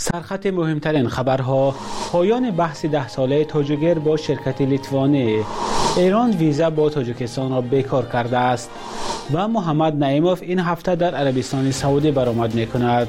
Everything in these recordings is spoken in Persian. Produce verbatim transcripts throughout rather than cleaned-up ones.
سرخط مهمترین خبرها: پایان بحث ده ساله تاجیکر با شرکت لیتوانی. ایران ویزا با تاجیکستان را بیکار کرده است و محمد نعیموف این هفته در عربستان سعودی برآمد می‌کند.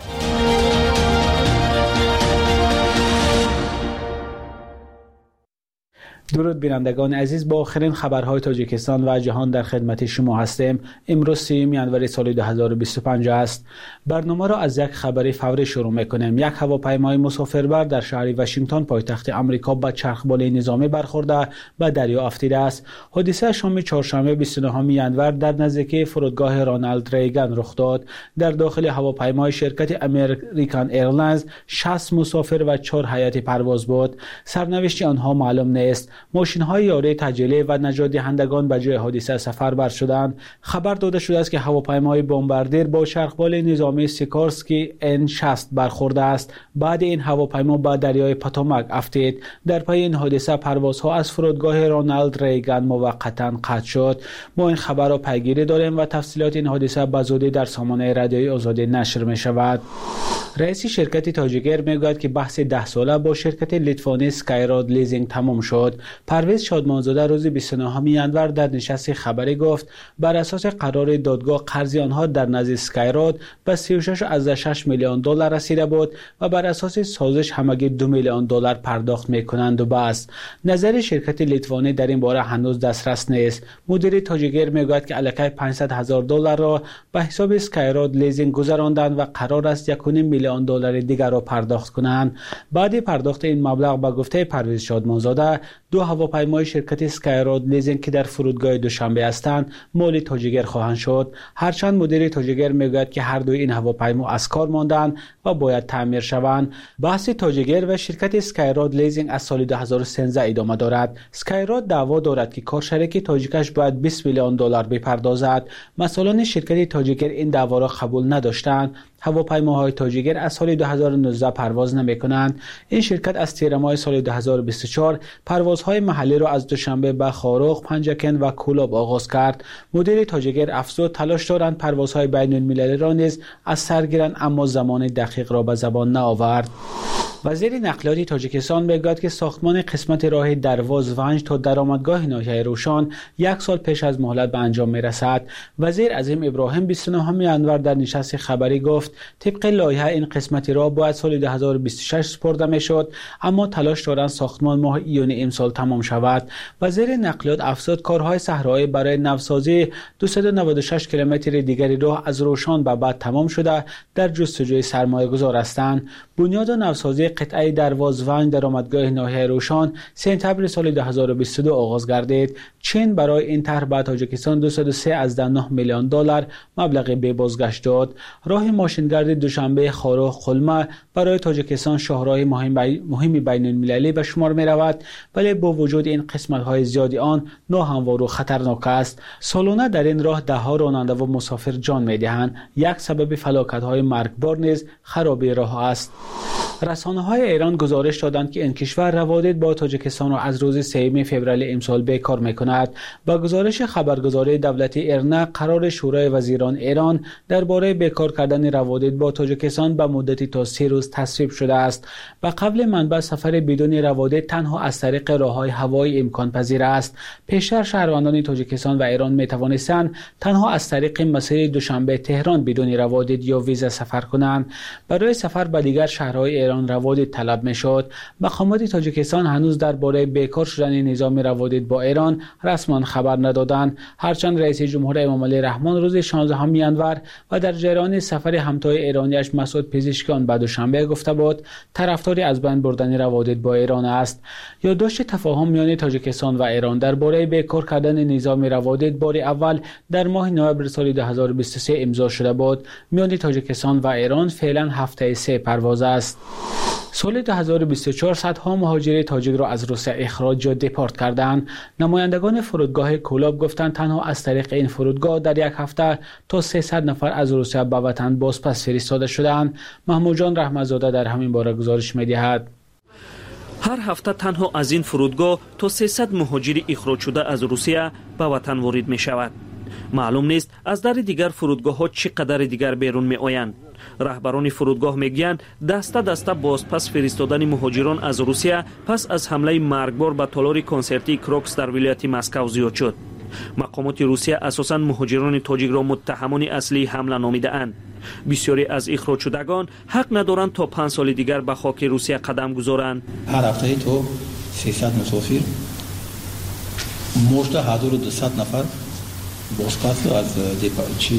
درود بینندگان عزیز، با آخرین خبرهای تاجیکستان و جهان در خدمت شما هستیم. امروز سوم ژانویه سال دو هزار و بیست و پنج است. برنامه را از یک خبر فوری شروع می‌کنیم. یک هواپیمای مسافربر در شهر واشنگتن پایتخت آمریکا به چرخبال نظامی برخورده به دریا افتیده است. حادثه شام چهارشنبه بیست و نهم ژانویه در نزدیکی فرودگاه رونالد ریگان رخ داد. در داخل هواپیمای شرکت امریکن ایرلاینز شصت مسافر و چهار هیئت پرواز بود. سرنوشت آنها معلوم نیست. ماشین‌های یاری تجلی و نجات دهندگان به جای حادثه سفربر شدند. خبر داده شده است که هواپیمای بمباردیر با چرخبال نظامی سیکورسکی ان شصت برخورده است. بعد این هواپیما به دریای پاتوماک افتید. در پی این حادثه پروازها از فرودگاه رونالد ریگان موقتا قطع شد. ما این خبر را پیگیری داریم و تفصیلات این حادثه به زودی در سامانه رادیوی آزادی نشر می شود. رئیس شرکت تاجیکر میگوید که بحث ده ساله با شرکت لیتوانی سکایراد لیزینگ تمام شد. پرویز شادمانزاده روز بیست و نهم ژانویه در نشست خبری گفت بر اساس قرار دادگاه قرض آنها در نزد سکایراد به سی و شش ممیز شش میلیون دلار رسیده بود و بر اساس سازش همگی دو میلیون دلار پرداخت میکنند و بس. نظر شرکت لیتوانی در این باره هنوز دسترس نیست. مدیر تاجیکر میگوید که الکی پانصد هزار دلار را به حساب سکایراد لیزینگ گذراندند و قرار است یک و نیم میلیون دلار دیگر را پرداخت کنند. بعد پرداخت این مبلغ به گفته پرویز شادمانزاده دو هواپیمای شرکت سکایراد لیزینگ که در فرودگاه دوشنبه هستند مال تاجیکر خواهند شد. هرچند مدیر تاجیکر میگوید که هر دوی این هواپیما از کار ماندند و باید تعمیر شوند. بحث تاجیکر و شرکت سکایراد لیزینگ از سال دو هزار و سیزده ادامه دارد. سکایراد دعوا دارد که کارشریک تاجیکش باید بیست میلیون دلار بپردازد. مسئولان شرکت تاجیکر این دعوا را قبول نداشتند. هواپیماهای تاجیکر از سال دو هزار و نوزده پرواز نمی‌کنند. این شرکت از تیر ماه سال دو هزار و بیست و چهار پروازهای محلی را از دوشنبه به خاروق، پنجکن و کولاب آغاز کرد. مدیر تاجیکر افزود تلاش دارند پروازهای بین‌المللی را نیز از سر گیرند، اما زمان دقیق را به زبان نآورد. وزیر نقلیات تاجیکستان میگوید که ساختمان قسمت راه درواز ونج تا درآمدگاه ناحیه روشان یک سال پیش از مهلت به انجام میرسد. وزیر عظیم ابراهیم بیست و نهم ژانویه در نشست خبری گفت طبق لایحه این قسمت راه باید سال دو هزار و بیست و شش سپرده میشد، اما تلاش دارند ساختمان ماه ایون امسال تمام شود. وزیر نقلیات افزود کارهای صحرایی برای نوسازی دویست و نود و شش کیلومتر دیگری راه از روشان به بعد تمام شده در جستجوی سرمایه‌گذار هستند. بنیاد و نوسازی قطعه درواز ونج درآمدگاه ناحیه روشان سپتامبر سال دو هزار و بیست و دو آغاز گردید. چین برای این طرح به تاجیکستان دویست و سه ممیز نه میلیون دلار مبلغ بی بازگشت داد. راه ماشینگرد دوشنبه خاروق قلمه برای تاجیکستان شاهراه مهم مهمی بین المللی به شمار می رود، ولی با وجود این قسمت های زیادی آن ناهموار و خطرناک است. سالانه در این راه ده ها راننده و مسافر جان می دهند. یک سبب فلاکت های مرگبار نیز خرابی راه است. رسانه‌های ایران گزارش دادند که این کشور روابط با تاجیکستان را از روز سوم فوریه امسال بیکار می‌کند. با گزارش خبرگزاری دولتی ایرنا قرار شورای وزیران ایران درباره بیکار کردن روابط با تاجیکستان به مدتی تا سه روز تصویب شده است. به قبل منبع سفر بدون روابط تنها از طریق راه‌های هوایی امکان پذیر است. پیشتر شهروندان تاجیکستان و ایران می‌توانستند تنها از طریق مسیر دوشنبه تهران بدون روابط یا ویزا سفر کنند. برای سفر به دیگر شهرهای ایران روابط طلب میشد. مقامات تاجیکستان هنوز درباره بیکار شدن نظام روابط با ایران رسما خبر ندادند. هرچند رئیس جمهور امامعلی رحمان روز شانزدهم ژانویه و در جریان سفر همتای ایرانیش مسعود پزشکیان به دوشنبه گفته بود طرفداری از بین بردن روابط با ایران است. یادداشت تفاهم میان تاجیکستان و ایران درباره بیکار کردن نظام روابط بار اول در ماه نوامبر سال دو هزار و بیست و سه امضا شده بود. میان تاجیکستان و ایران فعلا هفته سه پرواز است. سال دو هزار و بیست و چهار صدها مهاجر تاجیک را از روسیه اخراج یا دپورت کردند. نمایندگان فرودگاه کولاب گفتند تنها از طریق این فرودگاه در یک هفته تا سیصد نفر از روسیه به وطن بازپس فرستاده شدند. محمود جان رحمت‌زاده در همین باره گزارش می‌دهد. هر هفته تنها از این فرودگاه تا سیصد مهاجر اخراج شده از روسیه به وطن وارد می شود. معلوم نیست از در دیگر فرودگاه ها چقدر دیگر بیرون می آیند. راهبران فرودگاه میگویند دسته دسته بازپس فرستادن مهاجران از روسیه پس از حمله مرگبار به تالار کنسرتی کروکس در ولایت مسکو زیاد شد. مقامات روسیه اساساً مهاجران تاجیک را متهمان اصلی حمله نامیده‌اند. بسیاری از اخراج شدگان حق ندارند تا پنج سال دیگر به خاک روسیه قدم گذارند. هر هفته تو سیصد مسافر مشت هزار و دویست نفر بازپس از دیپارچی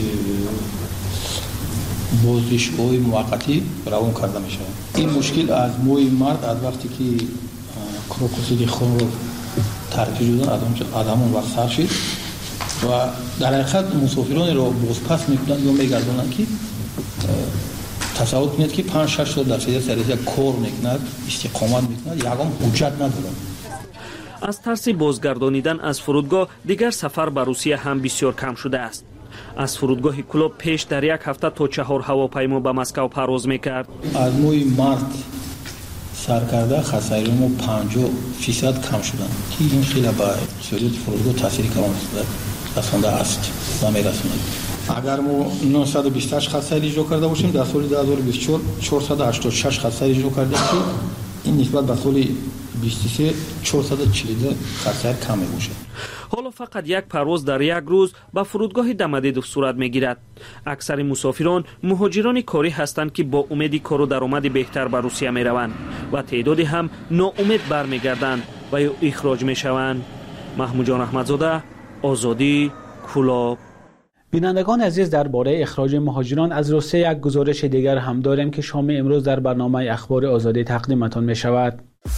بازداشت‌های موقتی روان کرده میشه. این مشکل از موی مرد از وقتی که کروکوس خون رو ترک شدن از اونجا آدمون وقت سر شد و در حقیقت مسافران رو بازپس میکنند یا میگردونند که تصور کنید که پنج شش سال در سری سریع کار میکند، استقامت میکند، یکم حجت ندارد. از ترس بازگردانیدن از فرودگاه دیگر سفر به روسیه هم بسیار کم شده است. از فرودگاه کلوب پیش در یک هفته تا چهار هواپیما به مسکو پرواز میکرد. از موی مرد سر کرده خساریم پنجاه فیصد کم شدن که این خیلی با سریعت فرودگاه تاثیر کم رسانده است و میرساند. اگر ما نهصد و بیست و هشت خساری اجرا کرده باشیم در سال دو هزار و بیست و چهار چهارصد و هشتاد و شش خساری اجرا کرده که این نسبت به سال بیست و سه چهارصد و چهل و دو خسار کم میشه. حالا فقط یک پرواز در یک روز به فرودگاه دمدیدوف صورت میگیرد. اکثر مسافران مهاجران کاری هستند که با امید کار و درآمد بهتر به روسیه میروند و تعدادی هم ناامید برمیگردند و یا اخراج میشوند. محمود جان احمدزاده، آزادی، کلاب. بینندگان عزیز، درباره اخراج مهاجران از روسیه یک گزارش دیگر هم داریم که شام امروز در برنامه اخبار آزادی تقدیمتان می شود.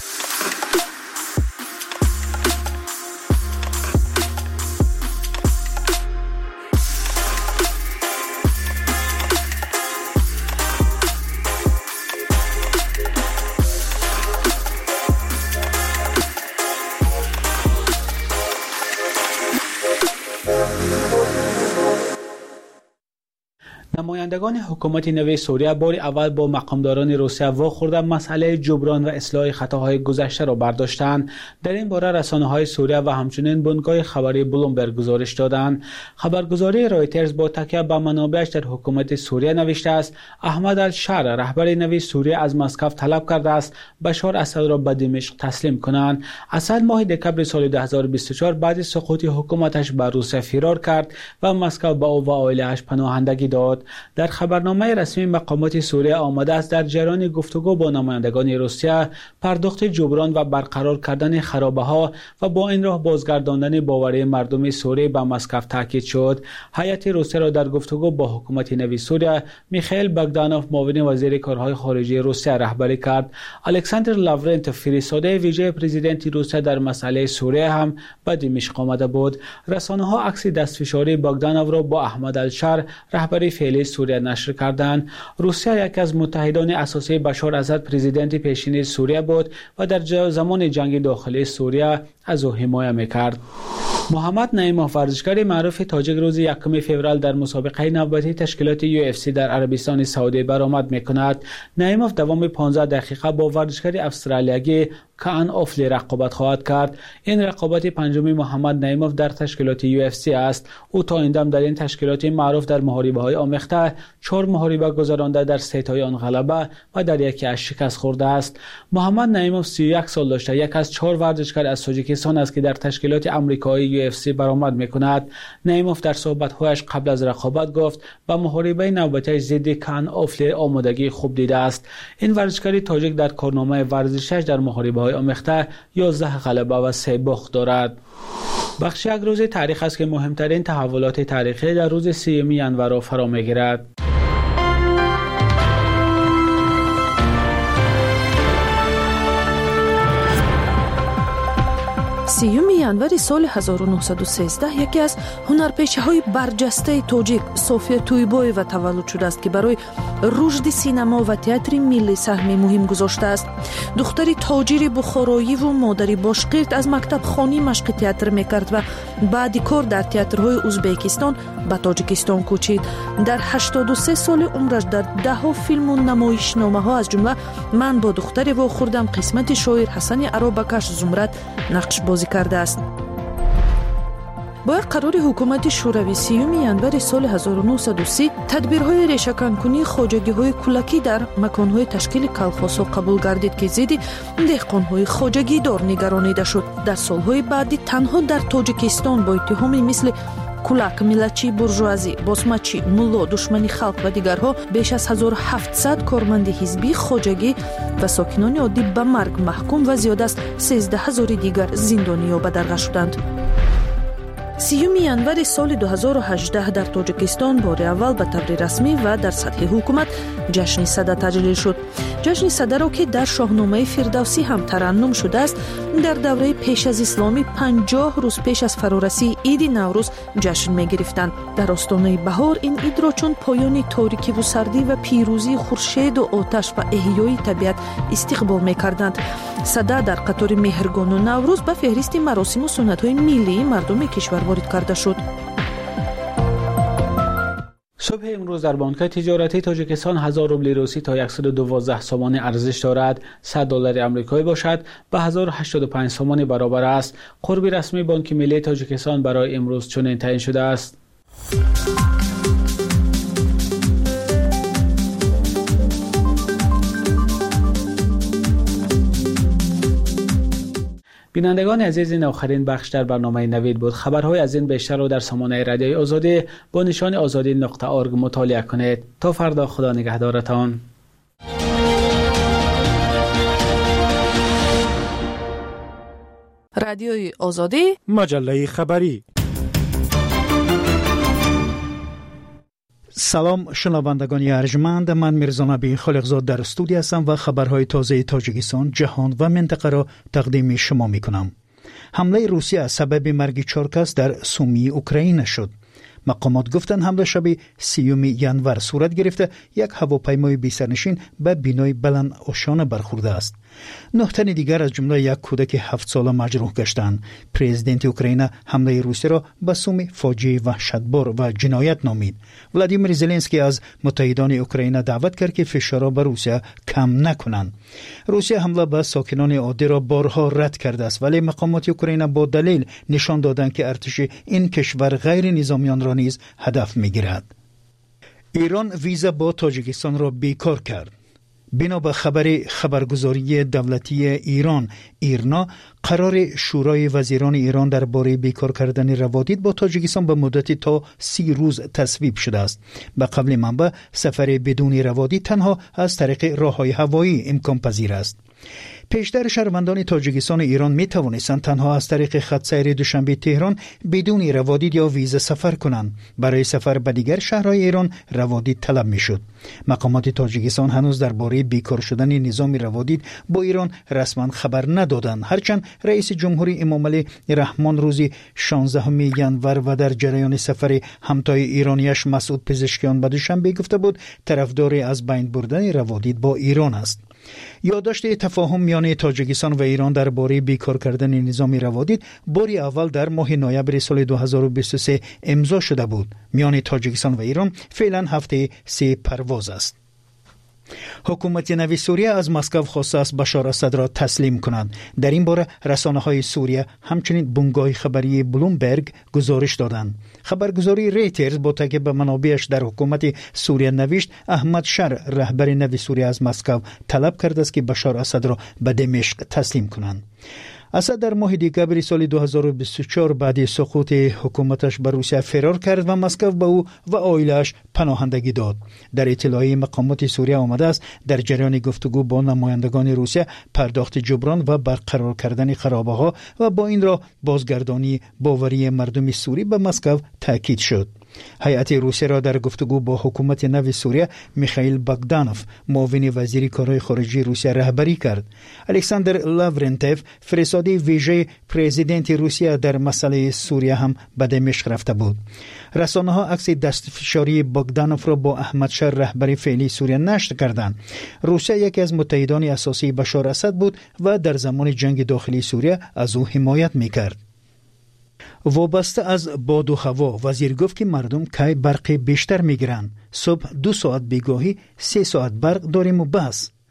نمایندگان حکومت نو سوریه بار اول با مقامداران روسیه واخورده مسئله جبران و اصلاح خطاهای گذشته را برداشتند. در این باره رسانه‌های سوریه و همچنین بنگاه خبری بلومبرگ گزارش دادند. خبرگزاری رایترز با تکیه به منابعش در حکومت سوریه نوشته است احمد الشر رهبر نو سوریه از مسکو طلب کرده است بشار اسد را به دمشق تسلیم کنند. اسد ماه دکمبر سال دو هزار و بیست و چهار بعد سقوط حکومتش به روسیه فرار کرد و مسکو به او و عائله‌اش پناهندگی داد. در خبرنامه رسمی مقامات سوریه آمده است در جریان گفتگو با نمایندگان روسیه پرداخت جبران و برقرار کردن خرابه‌ها و با این راه بازگرداندن باوری مردم سوریه به مسکو تاکید شد. هیئت روسیه را در گفتگو با حکومت نو سوریه میخائیل بogdanov معاون وزیر کارهای خارجه روسیه رهبری کرد. الکساندر لاورنت فرستاده ویژه پرزیدنت روسیه در مسئله سوریه هم به دمشق آمده بود. رسانه‌ها عکس دستفشاری بogdanov را با احمد الشر رهبر فعلی سوریه نشر کردند. روسیه یکی از متحدان اساسی بشار اسد پرزیدنت پیشین سوریه بود و در زمان جنگ داخلی سوریه از او حمایت میکرد. محمد نعیموف ورزشکار معروف تاجیک روز یکم فوریه در مسابقه نوبتی تشکیلات یو اف سی در عربستان سعودی برآمد میکند. نعیموف دوام پانزده دقیقه با ورزشکار استرالیایی کان اوفلی رقابت خواهد کرد. این رقابت پنجمی محمد نعیموف در تشکیلات یو اف سی است. او تا این دم در این تشکیلات معروف در محاربه‌های آمیخته چهار محاربه گذرانده در سه تای آن غلبه و در یکی از شکست خورده است. محمد نعیموف سی و یک سال داشته، یک از چهار ورزشکار از تاجیکستان است که در تشکیلات آمریکایی یو اف سی برآمد میکند. نعیموف در صحبت‌هایش قبل از رقابت گفت با محاربه نوبتی ضد کان اوفلی آمادگی خوب دیده است. این ورزشکار تاجیک در کارنامه ورزشش در محاربه آمیخته یازده غلبه و سه باخت دارد. بخش یک روز تاریخ است که مهمترین تحولات تاریخی در روز سیوم ژانویه را فرا میگیرد. سیوم ژانویه سال هزار و نهصد و سیزده یکی از هنرپیشه‌های برجسته تاجیک صوفیا تویبویوا تولد شده است که برای رشد سینما و تئاتر ملی سهم مهم گذاشته است. دختری تاجر بخارایی و مادری باشقرت از مکتب خانی مشق تئاتر میکرد و بعد کار در تئاترهای ازبکستان به تاجیکستان کوچید. در هشتاد و سه سال عمرش در ده ها فیلم و نمایشنامه‌ها از جمله من با دختری واخوردم قسمت شاعر حسن عرابکش زمرد نقش بازی کرده است. با قرار حکومت شوروی سیوم январи соли ҳазору нуҳсаду си тадбирҳои решаканкунии хоҷагиҳои кӯлакӣ дар маконҳои ташкили колхозҳо қабул гардид ки зидди деҳқонҳои хоҷагидор нигаронида шуд. дар солҳои баъдӣ танҳо дар тоҷикистон бо иттиҳоми мисли кулак, миллатчӣ, буржуазӣ, босмачӣ, мулло, душмани халқ ва дигарҳо беш аз ҳазору ҳафтсад корманди ҳизбӣ, хоҷагӣ ва сокинони оддӣ ба марг маҳкум ва зиёда аз сенздаҳ ҳазори дигар зиндонӣ ё ба дарға шуданд. сиюми январи соли ду ҳазору ҳаждаҳ дар тоҷикистон бори аввал ба таври расмӣ ва дар сатҳи ҳукумат ҷашни сада таҷлил шуд. ҷашни садаро ки дар шоҳномаи фирдавсӣ ҳам тараннум шудааст, дар давраи пеш аз исломӣ панҷоҳ рӯз пеш аз фарорасии иди наврӯз ҷашн мегирифтанд. дар остонаи баҳор ин идро чун поёни торикиву сардӣ ва пирӯзии хуршеду оташ ва эҳёи табиат истиқбол мекарданд. сада дар қатори меҳргону наврӯз ба феҳристи маросиму суннатҳои миллии мардуми кишвар ворид карда шуд. صبح امروز در بانک تجارتی تاجیکستان هزار روبل روسی تا صد و دوازده سوم ارزش دارد. صد دلار آمریکایی باشد به هزار و هشتاد و پنج سوم برابر است. قرب رسمی بانک ملی تاجیکستان برای امروز چنین تعیین شده است. بینندگان عزیز، این آخرین بخش در برنامه نوید بود. خبرهای از این بیشتر رو در سامانه رادیوی آزادی با نشان آزادی نقطه ارگ مطالعه کنید. تا فردا، خدا نگهدارتان. رادیوی آزادی، مجله خبری. سلام شنوندگان ارجمند، من میرزا نبی خالقزاد در استودیو هستم و خبرهای تازه تاجیکستان، جهان و منطقه را تقدیم شما میکنم. حمله روسیه سبب مرگ چهار کس در سومی اوکراین شد. مقامات گفتند حمله شب سیوم ینور صورت گرفته یک هواپیمای بی سرنشین به بینای بلند اوشان برخورده است. نه تن دیگر از جمله یک کودک هفت ساله مجروح گشتند. پرزیدنت اوکراین حمله روسیه را به سوم فاجعه وحشتبار و جنایت نامید. ولادیمیر زلنسکی از متحدان اوکراین دعوت کرد که فشار را به روسیه کم نکنند. روسیه حمله به ساکنان عادی را بارها رد کرده است، ولی مقامات اوکراین با دلیل نشان دادند که ارتش این کشور غیر نظامیان را نیز هدف میگیرد. ایران ویزا با تاجیکستان را بیکار کرد. بنا به خبر خبرگزاری دولتی ایران ایرنا، قرار شورای وزیران ایران درباره بیکار کردن روادید با تاجیکستان به مدت تا سی روز تصویب شده است. به قول منبع، سفر بدون روادید تنها از طریق راههای هوایی امکان پذیر است. پیشتر شهروندان تاجیکستان ایران می توانستند تنها از طریق خط سیر دوشنبه تهران بدون روادید یا ویزا سفر کنند. برای سفر به دیگر شهرهای ایران روادید طلب می شد. مقامات تاجیکستان هنوز درباره بیکار شدن نظام روادید با ایران رسما خبر ندادند، هرچند رئیس جمهوری امام علی رحمان روز شانزدهم ینور و در جریان سفر همتای ایرانیش مسعود پزشکیان به دوشنبه گفته بود طرفدار از بین بردن روادید با ایران است. یادداشت تفاهم میان تاجیکستان و ایران درباره بیکار کردن نظام روادید باری اول در ماه نوامبر سال دو هزار و بیست و سه امضا شده بود. میان تاجیکستان و ایران فعلا هفته سه پرواز است. حکومت نوی سوریه از مسکو خواسته است بشار اسد را تسلیم کنند. در این باره رسانه‌های سوریه همچنین بنگاه خبری بلومبرگ گزارش دادند. خبرگزاری ریترز با تکیه به منابعش در حکومت سوریه نوشت احمد شر رهبر نوی سوریه از مسکو طلب کرده است که بشار اسد را به دمشق تسلیم کنند. اسد در ماه دکامبر سال دو هزار و بیست و چهار بعد سقوط حکومتش به روسیه فرار کرد و مسکو به او و عائله‌اش پناهندگی داد. در اطلاعیه مقامات سوریه آمده است در جریان گفتگو با نمایندگان روسیه پرداخت جبران و برقرار کردن خرابه‌ها و با این را بازگردانی باوری مردم سوری به مسکو تاکید شد. هیئت روسیه را در گفتگو با حکومت نو سوریه میخائیل باگدانوف معاون وزیر کارهای خارجی روسیه رهبری کرد. الکساندر لاورنتیف فرستاده ویژه پرزیدنت روسیه در مسئله سوریه هم به دمشق رفته بود. رسانه‌ها عکس دستفشاری باگدانوف را با احمد شر رهبر فعلی سوریه نشر کردند. روسیه یکی از متحدان اساسی بشار اسد بود و در زمان جنگ داخلی سوریه از او حمایت میکرد. وابسته از باد و هوا، وزیر گفت که مردم کی برق بیشتر میگیرن. صبح دو ساعت بیگاهی، سه ساعت برق داریم و بس.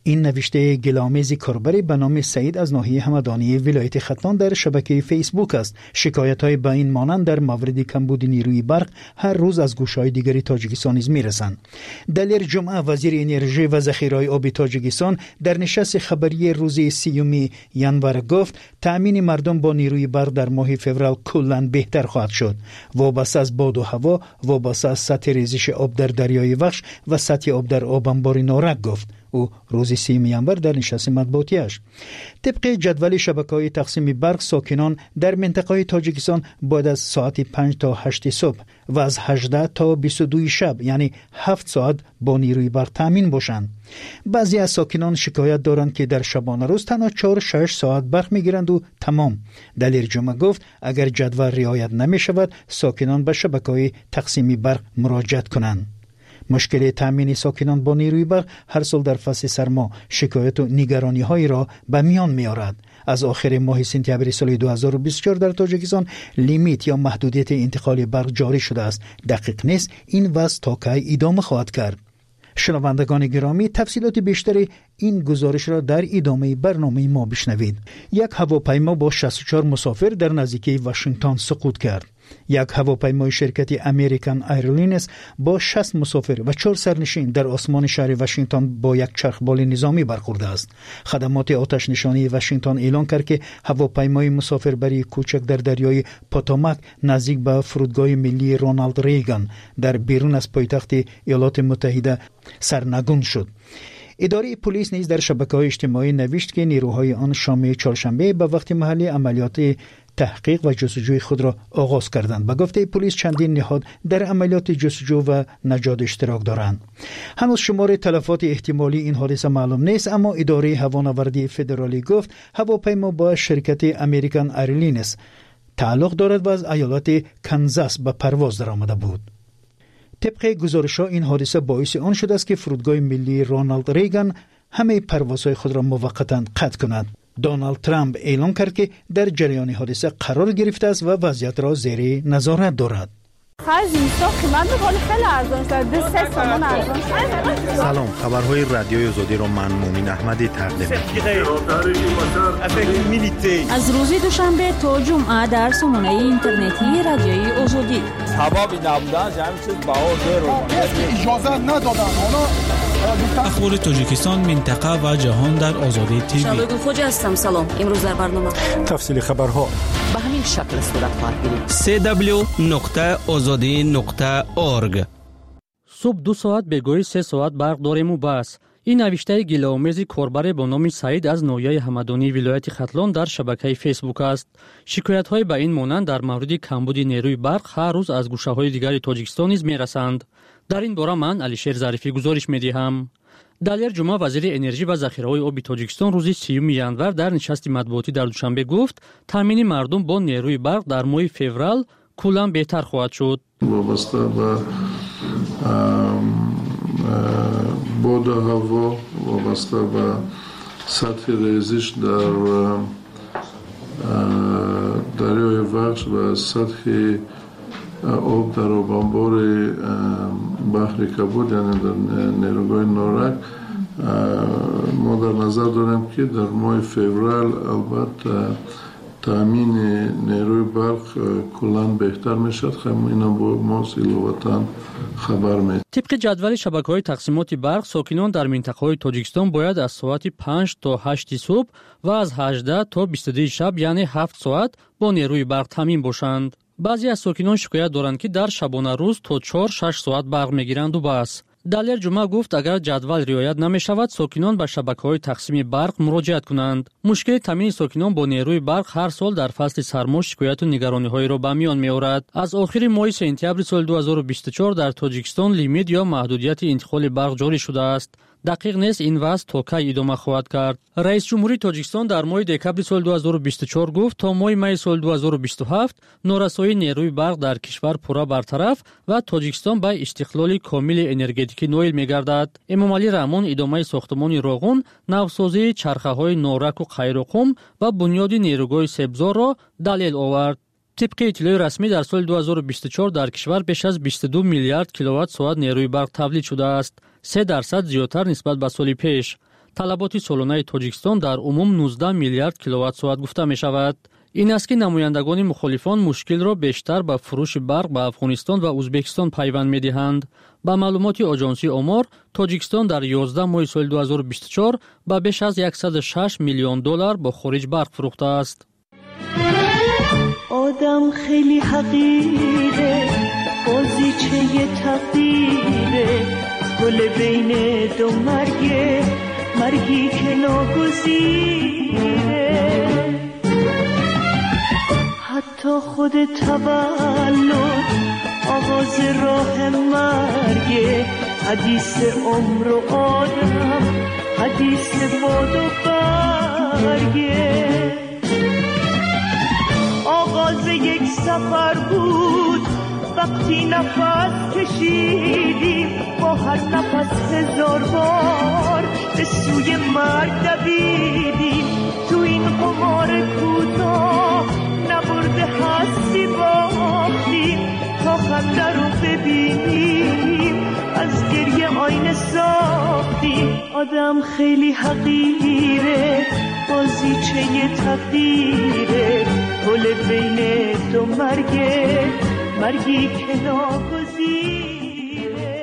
این نوشته گلامیز کاربری به نام سعید از ناحیه همدانی ولایت ختلان در شبکه فیسبوک است. شکایت‌های به این مانند در مورد کمبود نیروی برق هر روز از گوشه‌های دیگری تاجیکستان نیز می‌رسند. دلیر جمعه وزیر انرژی و ذخیره‌های آب تاجیکستان در نشست خبری روز سیوم ژانویه گفت تأمین مردم با نیروی برق در ماه فوریه کلاً بهتر خواهد شد. وابسته از باد و هوا، وابسته از سطح ریزش آب در دریای وخش و سطح آب در آب انبار نارک گفت او روز سیوم ژانویه در نشست مطبوعاتیش. طبق جدول شبکه‌های تقسیم برق ساکنان در منطقه تاجیکستان باید از ساعت پنج تا هشت صبح و از هجده تا بیست و دو شب یعنی هفت ساعت با نیروی برق تامین باشند. بعضی از ساکنان شکایت دارند که در شبانه روز تنها چهار شش ساعت برق میگیرند و تمام. دلیر جمعه گفت اگر جدول رعایت نمی شود ساکنان به شبکه‌های تقسیم برق مراجعه کنند. مشکل تامین ساکنان با نیروی برق هر سال در فصل سرما شکایت و نگرانی های را به میان می آورد. از آخر ماه سپتامبر سال دو هزار و بیست و چهار در تاجیکستان لیمیت یا محدودیت انتقال برق جاری شده است. دقیق نیست این وضع تا کی ادامه خواهد کرد. شنوندگان گرامی، تفصیلات بیشتری این گزارش را در ادامه برنامه ما بشنوید. یک هواپیما با شصت و چهار مسافر در نزدیکی واشنگتن سقوط کرد. یک هواپیمای شرکت امریکن ایرلاینز با شصت مسافر و چهار سرنشین در آسمان شهر واشنگتن با یک چرخبال نظامی برخورده است. خدمات آتش نشانی واشنگتن اعلام کرد که هواپیمای مسافربری کوچک در دریای پاتاماک نزدیک به فرودگاه ملی رونالد ریگان در بیرون از پایتخت ایالات متحده سرنگون شد. اداره پلیس نیز در شبکه‌های اجتماعی نوشت که نیروهای آن شام چهارشنبه به وقت محلی عملیات تحقیق و جستجوی خود را آغاز کردند. به گفته پلیس چندین نهاد در عملیات جستجو و نجات اشتراک دارند. هنوز شمار تلفات احتمالی این حادثه معلوم نیست، اما اداره هوانوردی فدرالی گفت هواپیما با شرکت امریکن ایرلاینز تعلق دارد و از ایالت کانزاس به پرواز درآمده بود. طبق گزارش‌ها این حادثه باعث آن شده است که فرودگاه ملی رونالد ریگان همه پروازهای خود را موقتا قطع کند. دونالد ترامپ اعلام کرد که در جریان حادثه قرار گرفته است و وضعیت را زیر نظارت دارد. سلام، خبرهای رادیوی آزادی را من مومن احمدی تقدیم می‌کنم. از روز دوشنبه تا جمعه در سامانه اینترنتی رادیوی آزادی. سبب نبودن جمع چیز بهار اجازه ندادن. اخبار تاجیکستان، منطقه و جهان در آزادی تیوی. شبگون خوجه هستم. سلام. امروز در برنامه تفصیل خبرها به همین شکل صورت خواهد گرفت. سی دبلیو نقطه آزادی نقطه اورگ. صبح دو ساعت بگوی سه ساعت برق داریم و بس. این نوشته گلاومیزی کاربر با نام سعید از ناحیه همدانی ولایت ختلان در شبکه فیسبوک است. شکایت‌های به این مانند در مورد کمبود نیروی برق هر روز از گوشه‌های دیگری تاجیکستان نیز می‌رسند. در این باره من علیشیر ظریفی گزارش می‌دهم. دلیر جمعه وزیر انرژی و ذخیره‌های آب تاجیکستان روز سیوم ژانویه در نشست مطبوعاتی در دوشنبه گفت تامین مردم با نیروی برق در ماه فوریه کلاً بهتر خواهد شد. وابسته به باد هوا، وابسته به سطح ریزش در دریای وخش و سطح آب در آب انبار بحر کبود یعنی در نیروگاه نارک ما در نظر داریم که در ماه فوریه البته تامین نیروی برق کلاً بهتر میشد. خب اینا با ما علاوه خبر می. طبق جدول شبکه‌های تقسیمات برق ساکنان در منطقه‌های تاجیکستان باید از ساعت پنج تا هشت صبح و از هجده تا بیست و دو شب یعنی هفت ساعت با نیروی برق تامین باشند. بعضی از ساکنان شکایت دارند که در شبانه روز تا چهار شش ساعت برق میگیرند و بس. دلیر جمعه گفت اگر جدول رعایت نمی شود ساکنان به شبکه‌های تقسیم برق مراجعت کنند. مشکل تامین ساکنان با نیروی برق هر سال در فصل سرما شکایت و نگرانی‌های را به میان می‌آورد. از آخر ماه سپتامبر سال دو هزار و بیست و چهار در تاجیکستان لیمیت یا محدودیت انتقال برق جاری شده است. دقیق نیست این وضع تا کی ادامه خواهد کرد. رئیس جمهوری تاجیکستان در ماه دکمبر سال دو هزار و بیست و چهار گفت تا ماه می سال دو هزار و بیست و هفت نارسایی نیروی برق در کشور پورا برطرف و تاجیکستان به استقلال کامل انرژتیکی نائل می‌گردد. امام علی رحمان ادامه ساختمان راغون، نوسازی چرخه‌های نارک و خیرقم و بنیاد نیروگاه سبزار را دلیل آورد. طبق اطلاع رسمی در سال دو هزار و بیست و چهار در کشور بیش از بیست و دو میلیارد کیلووات ساعت نیروی برق تولید شده است. سه درصد زیادتر نسبت به سال پیش. талаботи солонаи тоҷикистон дар умум нуздаҳ миллиард киловатт соат гуфта мешавад. ин аст ки намояндагони мухолифон мушкилро бештар ба фурӯши барқ ба Афғонистон ва Узбекистон пайванд медиҳанд. ба маълумоти оҷонсии омор, Тоҷикистон дар ёздаҳ моҳи соли ду ҳазору бисту чор ба беш аз яксаду шаш миллион доллар ба хориҷ барқ фурӯхтааст. آدم خیلی حقیره بازیچه تقدیره گل بین دو مرگه مرگی که ناگزیره حتی خود تولد آغاز راه مرگه حدیث عمر و آدم حدیث باد و برگه آغاز یک سفر بود وقتی نفس کشیدیم با هر نفس هزار بار به سوی مرگ دویدیم تو این قمار کوتاه نبرده هستی باختیم تا خنده رو ببینیم از گریه آینه ساختیم آدم خیلی حقیره بازیچه تقدیره گل بین دو مرگه مرگی که ناگزیره.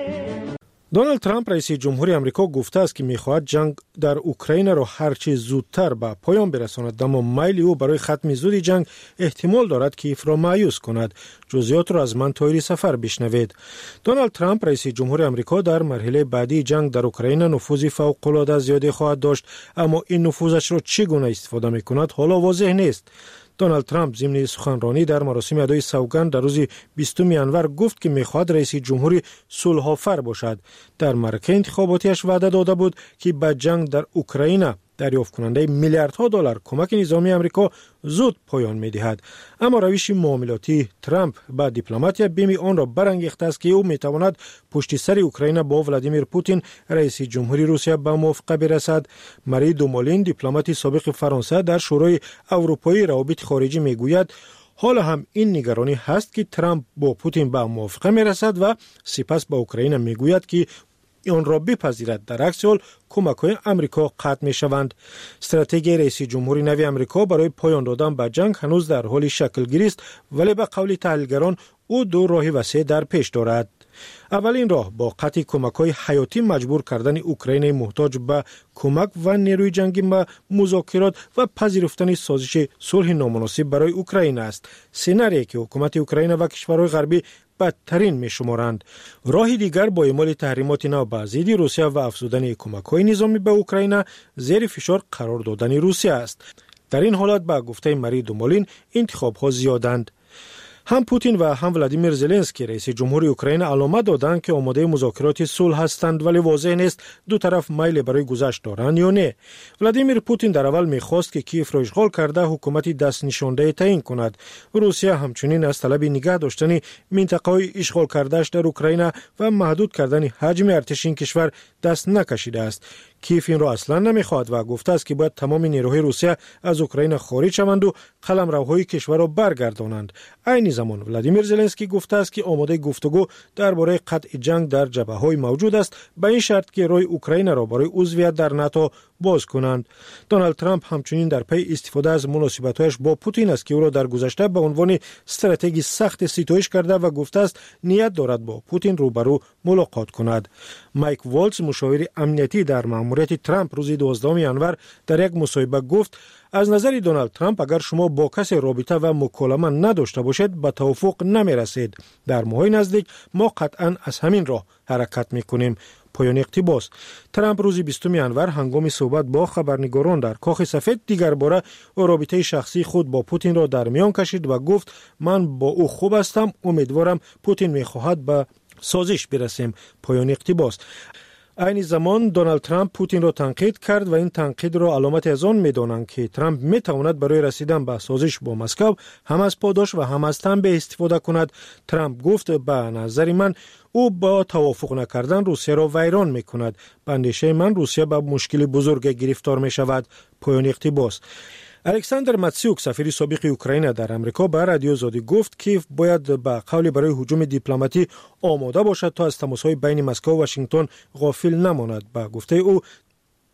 دونالد ترامپ رئیس جمهوری آمریکا گفته است که می‌خواهد جنگ در اوکراین را هر چه زودتر به پایان برساند، اما میل او برای ختم زود جنگ احتمال دارد کیف را مایوس کند. جزئیات را از من طاهری سفر بشنوید. دونالد ترامپ رئیس جمهوری آمریکا در مرحله بعدی جنگ در اوکراین نفوذ فوق‌العاده زیادی خواهد داشت، اما این نفوذش را چگونه استفاده می‌کند حالا واضح نیست. دونالد ترامپ ضمن سخنرانی در مراسم ادای سوگند در روز بیستم ژانویه گفت که می‌خواهد رئیس جمهوری صلح‌آفر باشد. در معرکه انتخاباتیش وعده داده بود که با جنگ در اوکراین دریافت کننده میلیاردها دلار کمک نظامی آمریکا زود پایان می‌دهد. اما روش معاملاتی ترامپ با دیپلماتیا بیم آن را برانگیخته است که او می‌تواند پشت سر اوکراین با ولادیمیر پوتین رئیس جمهوری روسیه به موافقه برسد. ماری دومولین دیپلمات سابق فرانسه در شورای اروپایی روابط خارجی میگوید حالا هم این نگرانی هست که ترامپ با پوتین به موافقه میرسد و سپس به اوکراین میگوید که آن را بپذیرد، در عکس حال کمک‌های آمریکا قطع می‌شوند. استراتژی رئیس جمهوری نو آمریکا برای پایان دادن به جنگ هنوز در حال شکل‌گیری است، ولی به قول تحلیلگران او دو راه وسیع در پیش دارد. اولین راه با قطع کمک‌های حیاتی مجبور کردن اوکراین محتاج به کمک و نیروی جنگی به مذاکرات و پذیرفتن سازش صلح نامناسب برای اوکراین است. سناریویی که حکومت اوکراین و کشورهای غربی بدترین می شمارند. راه دیگر با اعمال تحریمات نو به ضد روسیه و افزودن کمک‌های نظامی به اوکراین زیر فشار قرار دادن روسیه است. در این حالت با گفته ماری دومولین انتخاب‌ها زیادند. هم پوتین و هم ولادیمیر زلنسکی رئیس جمهوری اوکراین علامت دادند که آماده مذاکرات صلح هستند، ولی واضح نیست دو طرف میل برای گذشت دارند یا نه. ولادیمیر پوتین در اول می‌خواست که کیف را اشغال کرده حکومت دست نشانده تعیین کند. روسیه همچنین از طلب نگه داشتن منطقه‌های اشغال کرده‌اش در اوکراین و محدود کردن حجم ارتش این کشور دست نکشیده است. کیف این را اصلا نمیخواد و گفته است که باید تمام نیروهای روسیه از اوکراین خارج شوند و قلمروهای کشور را برگردانند. عین زمان ولادیمیر زلنسکی گفته است که آماده گفتگو درباره قطع جنگ در جبهه‌های موجود است، به این شرط که راه اوکراین را برای عضویت در ناتو باز کنند. دونالد ترامپ همچنین در پی استفاده از مناسبت‌هایش با پوتین است که او را در گذشته به عنوان استراتژی سخت ستایش کرده و گفته است نیت دارد با پوتین روبرو ملاقات کند. مایک والتز مشاور امنیتی در مأموریت ترامپ روز دوازدهم ژانویه در یک مصاحبه گفت از نظر دونالد ترامپ اگر شما با کسی رابطه و مکالمه نداشته باشید به توافق نمی رسید. در ماهای نزدیک ما قطعا از همین راه حرکت می کنیم. پایان اقتباس. ترامپ روز بیستم ژانویه هنگام صحبت با خبرنگاران در کاخ سفید دیگر باره رابطه شخصی خود با پوتین را در میان کشید و گفت من با او خوب هستم، امیدوارم پوتین می خواهد به سازش برسیم. پایان اقتباس. این زمان دونالد ترامپ پوتین را تنقید کرد و این تنقید را علامت از آن می‌دانند که ترامپ می‌تواند برای رسیدن به سازش با مسکو هم از پاداش و هم از تنبیه استفاده کند. ترامپ گفت به نظر من او با توافق نکردن روسیه را ویران می‌کند. به اندیشه من روسیه به مشکل بزرگ گرفتار می‌شود. پایان اقتباس. الکساندر ماتسیوک سفیر سابق اوکراین در آمریکا به رادیو آزادی گفت کیف باید به قول برای هجوم دیپلماتی آماده باشد تا از تماس‌های بین مسکو و واشنگتن غافل نماند. به گفته او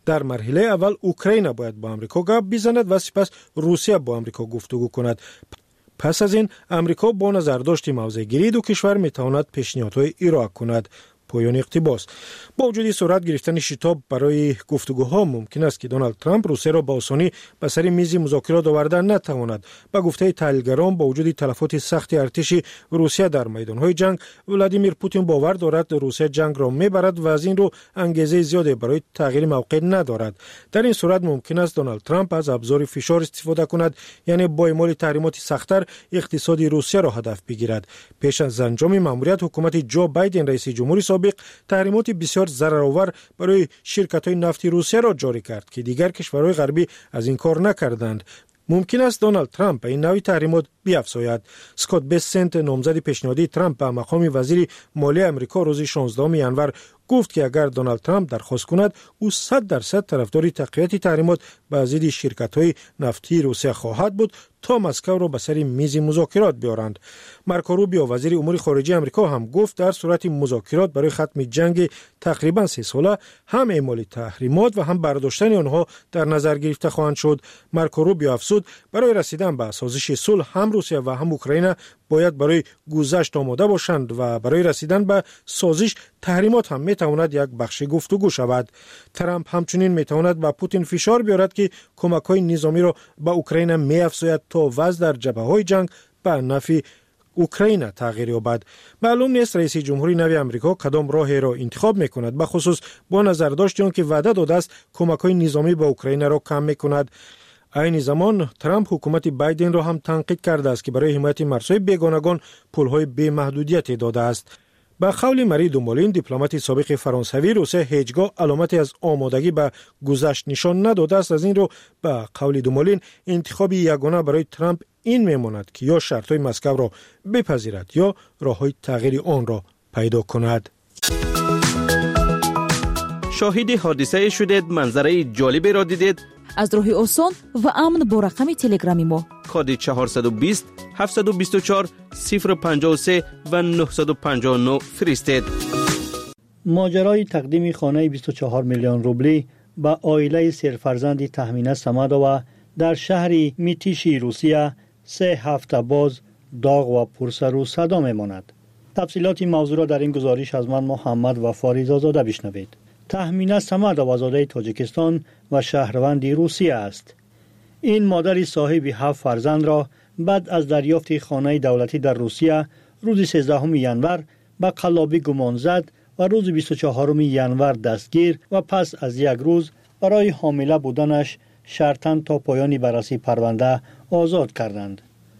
در مرحله اول اوکراین باید با آمریکا گپ بزند و سپس روسیه با آمریکا گفتگو کند. پس از این آمریکا با نظرداشت موضع‌گیری دو کشور میتواند پیشنهادهای ارائه کند. پایان اقتباس. با وجود صورت گرفتن شتاب برای گفتگوها ممکن است که دونالد ترامپ روسیه را با آسانی به سر میز مذاکرات آوردن نتواند. با گفته تحلیلگران با وجود تلفات سخت ارتش روسیه در میدانهای جنگ، ولادیمیر پوتین باور دارد روسیه جنگ را میبرد و از این رو انگیزه زیادی برای تغییر موقع ندارد. در این صورت ممکن است دونالد ترامپ از ابزار فشار استفاده کند، یعنی با اعمال تحریمات سخت‌تر اقتصاد روسیه را هدف بگیرد. پیش از انجام ماموریت حکومت جو بایدن رئیس جمهوری سابق تحریمات بسیار ضررآور برای شرکت‌های نفتی روسیه را جاری کرد که دیگر کشورهای غربی از این کار نکردند. ممکن است دونالد ترامپ به این نوع تحریمات بیفزاید. اسکات بسنت، نامزد پیشنهادی ترامپ به مقام وزیر مالی آمریکا، روز شانزدهم ژانویه گفت که اگر دونالد ترامپ درخواست کند، او صد درصد طرفدار تقویت تحریمات به ضد شرکت‌های نفتی روسیه خواهد بود تا مسکو را به سر میز مذاکرات بیارند. مارکو روبیو، وزیر امور خارجه آمریکا، هم گفت در صورت مذاکرات برای ختم جنگ تقریبا سه ساله هم اعمال تحریمات و هم برداشتن آنها در نظر گرفته خواهند شد. مارکو روبیو افزود برای رسیدن به سازش صلح هم روسیه و هم اوکراین باید برای گذشت آماده باشند و برای رسیدن به سازش تحریمات هم میتواند یک بخش گفتگو شود. ترامپ همچنین میتواند به پوتین فشار بیارد که کمک‌های نظامی را به اوکراین می‌افزاید تا وضع در جبهه‌های جنگ به نفع اوکراین تغییر یابد. معلوم نیست رئیس جمهوری نو آمریکا کدام راهی را انتخاب میکند، به خصوص با نظرداشت آن که وعده داده است کمک‌های نظامی به اوکراین را کم میکند. این زمان ترامپ حکومت بایدن را هم تنقید کرده است که برای حمایت مرزهای بیگانگان پولهای بی محدودیت داده است. با قول مری دومولین، دیپلمات سابق فرانسوی، روسیه هیچگاه علامتی از آمادگی به گذشت نشان نداده است. از این رو با قول دومولین انتخاب یگانه برای ترامپ این میماند که یا شرطهای مسکو را بپذیرد یا راههای تغییر آن را پیدا کند. شاهد حادثه شدید، منظره جالبی را دیدید؟ از راه آسان و امن با رقم تلگرامی ما کد چهارصد و بیست هفتصد و بیست و چهار صفر پنجاه و سه و نهصد و پنجاه و نه فرستید. ماجرای تقدیم خانه بیست و چهار میلیون روبلی به عائله سرفرزند تهمینه سمدووا در شهر میتیشی روسیه سه هفته باز داغ و پرسر و صدا میماند. تفصیلات موضوع را در این گزارش از من محمد و فاریز آزاده بشنوید. تهمینه سمدووا زاده تاجیکستان و شهروند روسیه است. این مادر صاحب هفت فرزند را بعد از دریافت خانه دولتی در روسیه روز سیزدهم ژانویه به قلابی گمان زد و روز بیست و چهارم ژانویه دستگیر و پس از یک روز برای حامله بودنش شرطاً تا پایان بررسی پرونده آزاد کردند.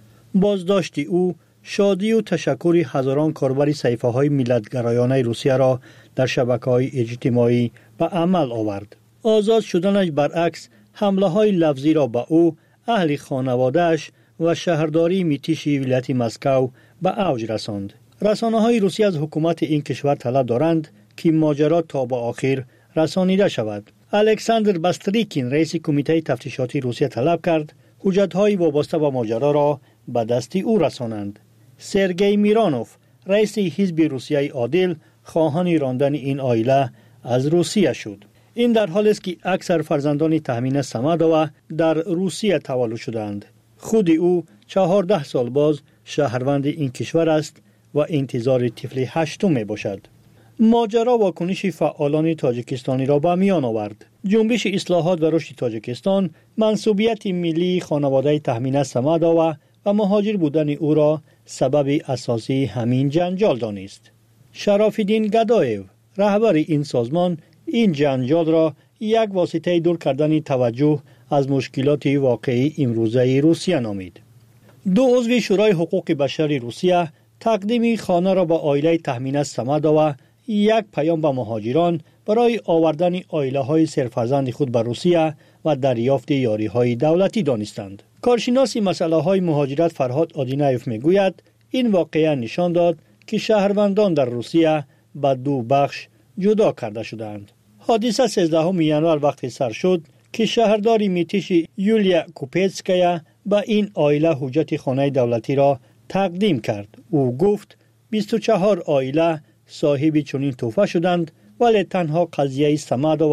بازداشت او شادی و تشکر هزاران کاربر صحیفه‌های ملت‌گرایانه روسیه را در شبکه‌های اجتماعی به عمل آورد. آزاد شدنش برعکس حمله‌های لفظی را به او، اهل خانواده‌اش و شهرداری میتیشی ولایت مسکو به اوج رساند. رسانه‌های روسیه از حکومت این کشور طلب دارند که ماجرا تا به آخر رسانیده شود. الکساندر باستریکین، رئیس کمیته تفتیشاتی روسیه، طلب کرد حجت‌های وابسته به ماجرا را به دست او رسانند. سرگئی میرانوف، رئیس حزب روسیه عادل، خواهان راندن این عائله از روسیه شد. این در حالی است که اکثر فرزندان تهمینه سمدووا در روسیه تولد شدند. خود او چهارده سال باز شهروند این کشور است و انتظار طفل هشتم می باشد. ماجرا واکنش فعالان تاجیکستانی را به میان آورد. جنبش اصلاحات و رشد تاجیکستان منسوبیت ملی خانواده تهمینه سمدووا و مهاجر بودن او را سبب اساسی همین جنجال دانست. شراف‌الدین گدایو، رهبر این سازمان، این جنجال را یک واسطه دور کردن توجه از مشکلات واقعی امروزه روسیه نامید. دو عضو شورای حقوق بشر روسیه تقدیم خانه را به عائله تهمینه سمدووا یک پیام به مهاجران برای آوردن عائله‌های سرفرزند خود به روسیه و دریافت یاری‌های دولتی دانستند. کارشناس مسائل مهاجرت فرهاد آدینایف میگوید این واقعه نشان داد که شهروندان در روسیه به دو بخش جدا کرده شدند. حادثه سیزدهم ژانویه وقتی سر شد که شهرداری میتیش یولیا کوپتسکایا به این عائله حجت خانه دولتی را تقدیم کرد. او گفت بیست و چهار عائله صاحب چنین تحفه شدند، ولی تنها قضیه سمدووا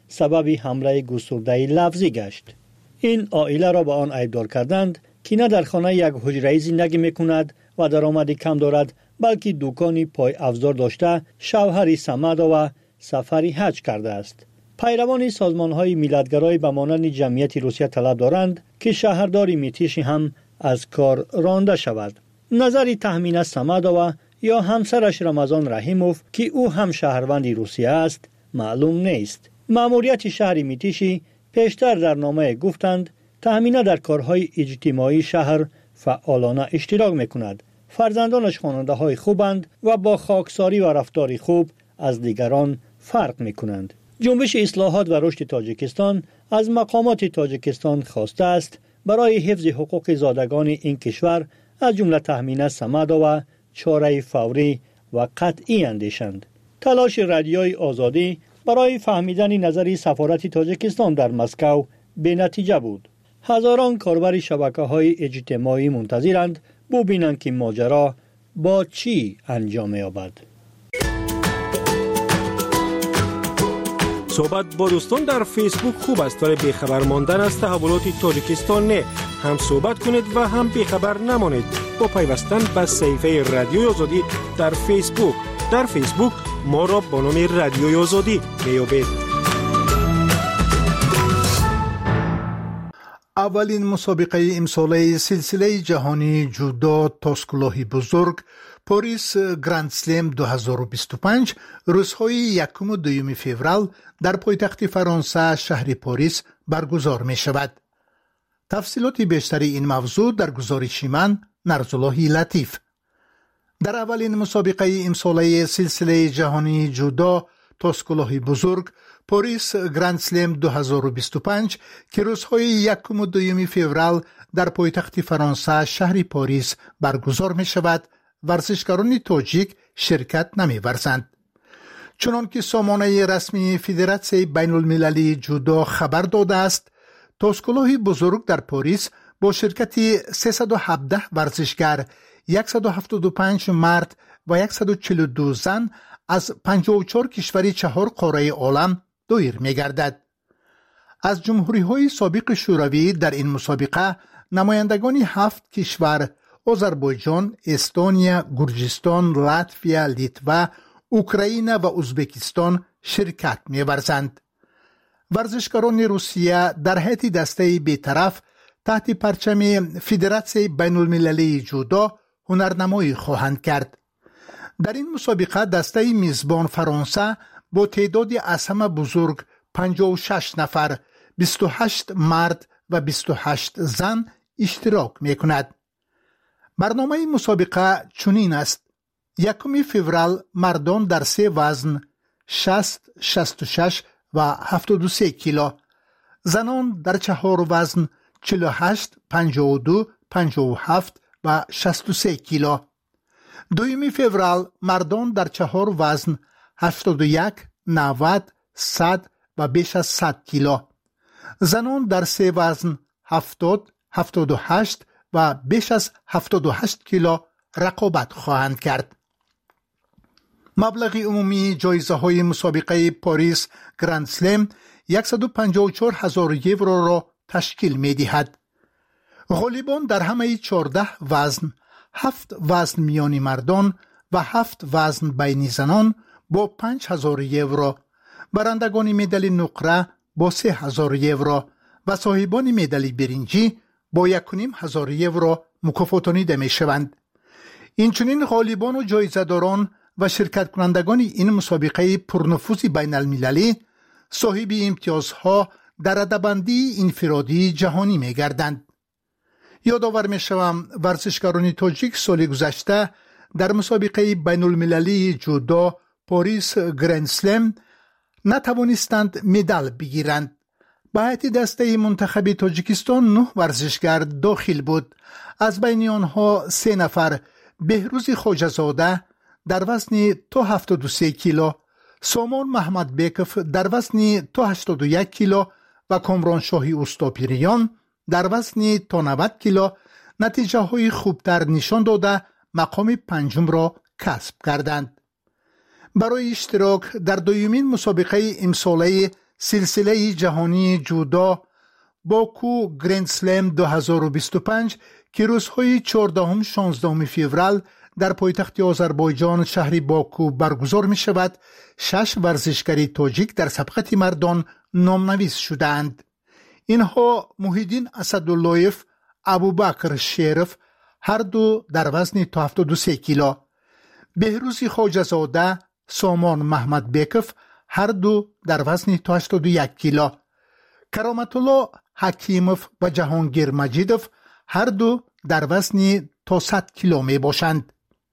سبب حمله گسترده لفظی گشت. این عائله را به آن ایبدار کردند که نه در خانه یک حجره زندگی میکند و درآمدی کم دارد، بلکه دکانی پای افزار داشته شوهری سمدا و سفری حج کرده است. پیروان سازمان‌های ملیت‌گرای به مانند جمعیت روسیه طلب دارند که شهردار میتیش هم از کار رانده شود. نظر تهمین سمدا و یا همسرش رمضان رحیموف که او هم شهروند روسیه است معلوم نیست. مأموریت شهر میتیشی پیشتر در نامه گفتند تهمینه در کارهای اجتماعی شهر فعالانه اشتراک میکند. فرزندانش خواننده های خوبند و با خاکساری و رفتاری خوب از دیگران فرق میکنند. جنبش اصلاحات و رشد تاجیکستان از مقامات تاجیکستان خواسته است برای حفظ حقوق زادگان این کشور از جمله تهمین سمدا و چاره فوری و قطعی اندیشند. تلاش رادیوی آزادی برای فهمیدن نظر سفارت تاجیکستان در مسکو به نتیجه بود. هزاران کاربر شبکه‌های اجتماعی منتظرند ببینند که ماجرا با چی انجام یابد. صحبت با دوستان در فیسبوک خوب است، ولی بیخبر ماندن از تحولات تاجیکستان نه. هم صحبت کنید و هم بیخبر نمانید با پیوستن به صفحه رادیوی آزادی در فیسبوک. در فیسبوک ما را با نام رادیوی آزادی بیابید. اولین مسابقه امساله سلسله جهانی جودو تاسکلوهی بزرگ پاریس گراند سلم دو هزار و بیست و پنج روزهای یکم و دوم فوریه در پایتخت فرانسه شهر پاریس برگزار می شود. تفصیلات بیشتری این موضوع در گزارش من نرزالله لطیف. در اولین مسابقه امساله سلسله جهانی جودو تاسکلوهی بزرگ پاریس گراند سلم دو هزار و بیست و پنج که روزهای یکم و دوم فوریه در پایتخت فرانسه شهر پاریس برگزار می شود، ورزشکاران تاجیک شرکت نمی ورزند. چنان که سامانه رسمی فدراسیون بین المللی جودو خبر داده است، تاسکلوهی بزرگ در پاریس با شرکت سیصد و هفده ورزشگر، صد و هفتاد و پنج مرد و صد و چهل و دو زن از پنجاه و چهار کشور چهار قاره عالم دایر می گردد. از جمهوری های سابق شوروی در این مسابقه نمایندگان هفت کشور آذربایجان، استونیا، گرجستان، لاتویا، لیتوا، اوکراین و ازبکستان شرکت می ورزند. ورزشکاران روسیه در هیئت دسته بی‌طرف تحت پرچم فدراسیون بین المللی جودو هنرنمایی خواهند کرد. در این مسابقه دسته میزبان فرانسه با تعدادی از همه بزرگ پنجاه و شش نفر، بیست و هشت مرد و بیست و هشت زن اشتراک می کند. برنامه مسابقه چنین است: یکم فوریه مردان در سه وزن شصت، شصت و شش و هفتاد و سه کیلو، زنان در چهار وزن چهل و هشت، پنجاه و دو، پنجاه و هفت و شصت و سه کیلو. دوم فوریه مردان در چهار وزن هشتاد و یک، نود، صد و بیش از صد کیلو، زنان در سه وزن هفتاد، هفتاد و هشت و بیش از هفتاد و هشت کیلو رقابت خواهند کرد. مبلغ عمومی جایزه های مسابقه پاریس گراند سلم صد و پنجاه و چهار هزار یورو را تشکیل می دهد. غالبان در همه چهارده وزن، هفت وزن میانی مردان و هفت وزن بین زنان با پنج هزار یورو، برندگان مدال نقره با سه هزار یورو و صاحبان مدال برنجی با یک و نیم هزار یورو مکافاتانیده می شوند. اینچنین غالبان و جایزه داران و شرکت کنندگان این مسابقه پرنفوذ بین المللی صاحب امتیازها در رده‌بندی انفرادی جهانی می گردند. یادآور می شوم ورزشکاران تاجیک سال گذشته در مسابقه بین المللی جودو پاریس گراند سلم نتوانستند مدال بگیرند. به هیئت دسته منتخب تاجیکستان نه ورزشگر داخل بود. از بین آنها سه نفر: بهروز خواجه‌زاده در وزن تا هفتاد و سه کیلو، سامان محمد بیکف در وزن تا هشتاد و یک کیلو و کامران شاهی استاپیریان در وزن تا نود کیلو نتیجه های خوبتر نشان داده مقام پنجم را کسب کردند. برای اشتراک در دومین مسابقه امساله سلسله جهانی جودو باکو گرند سلم دو هزار و بیست و پنج که روزهای چهاردهم شانزدهم فوریه در پایتخت آذربایجان شهر باکو برگزار می شود، شش ورزشکاری تاجیک در سبقت مردان نامنویس شدند. اینها محیدین اسداللهیف، ابوبکر شریف هر دو در وزن تا هفتاد و سه کیلو، بهروزی خواجه‌زاده، سامان محمد بیکف هر دو در وزن تا هشتاد و یک کیلو، کرامت الله حکیموف و جهانگیر مجیدوف هر دو در وزن تا صد کیلو می باشند.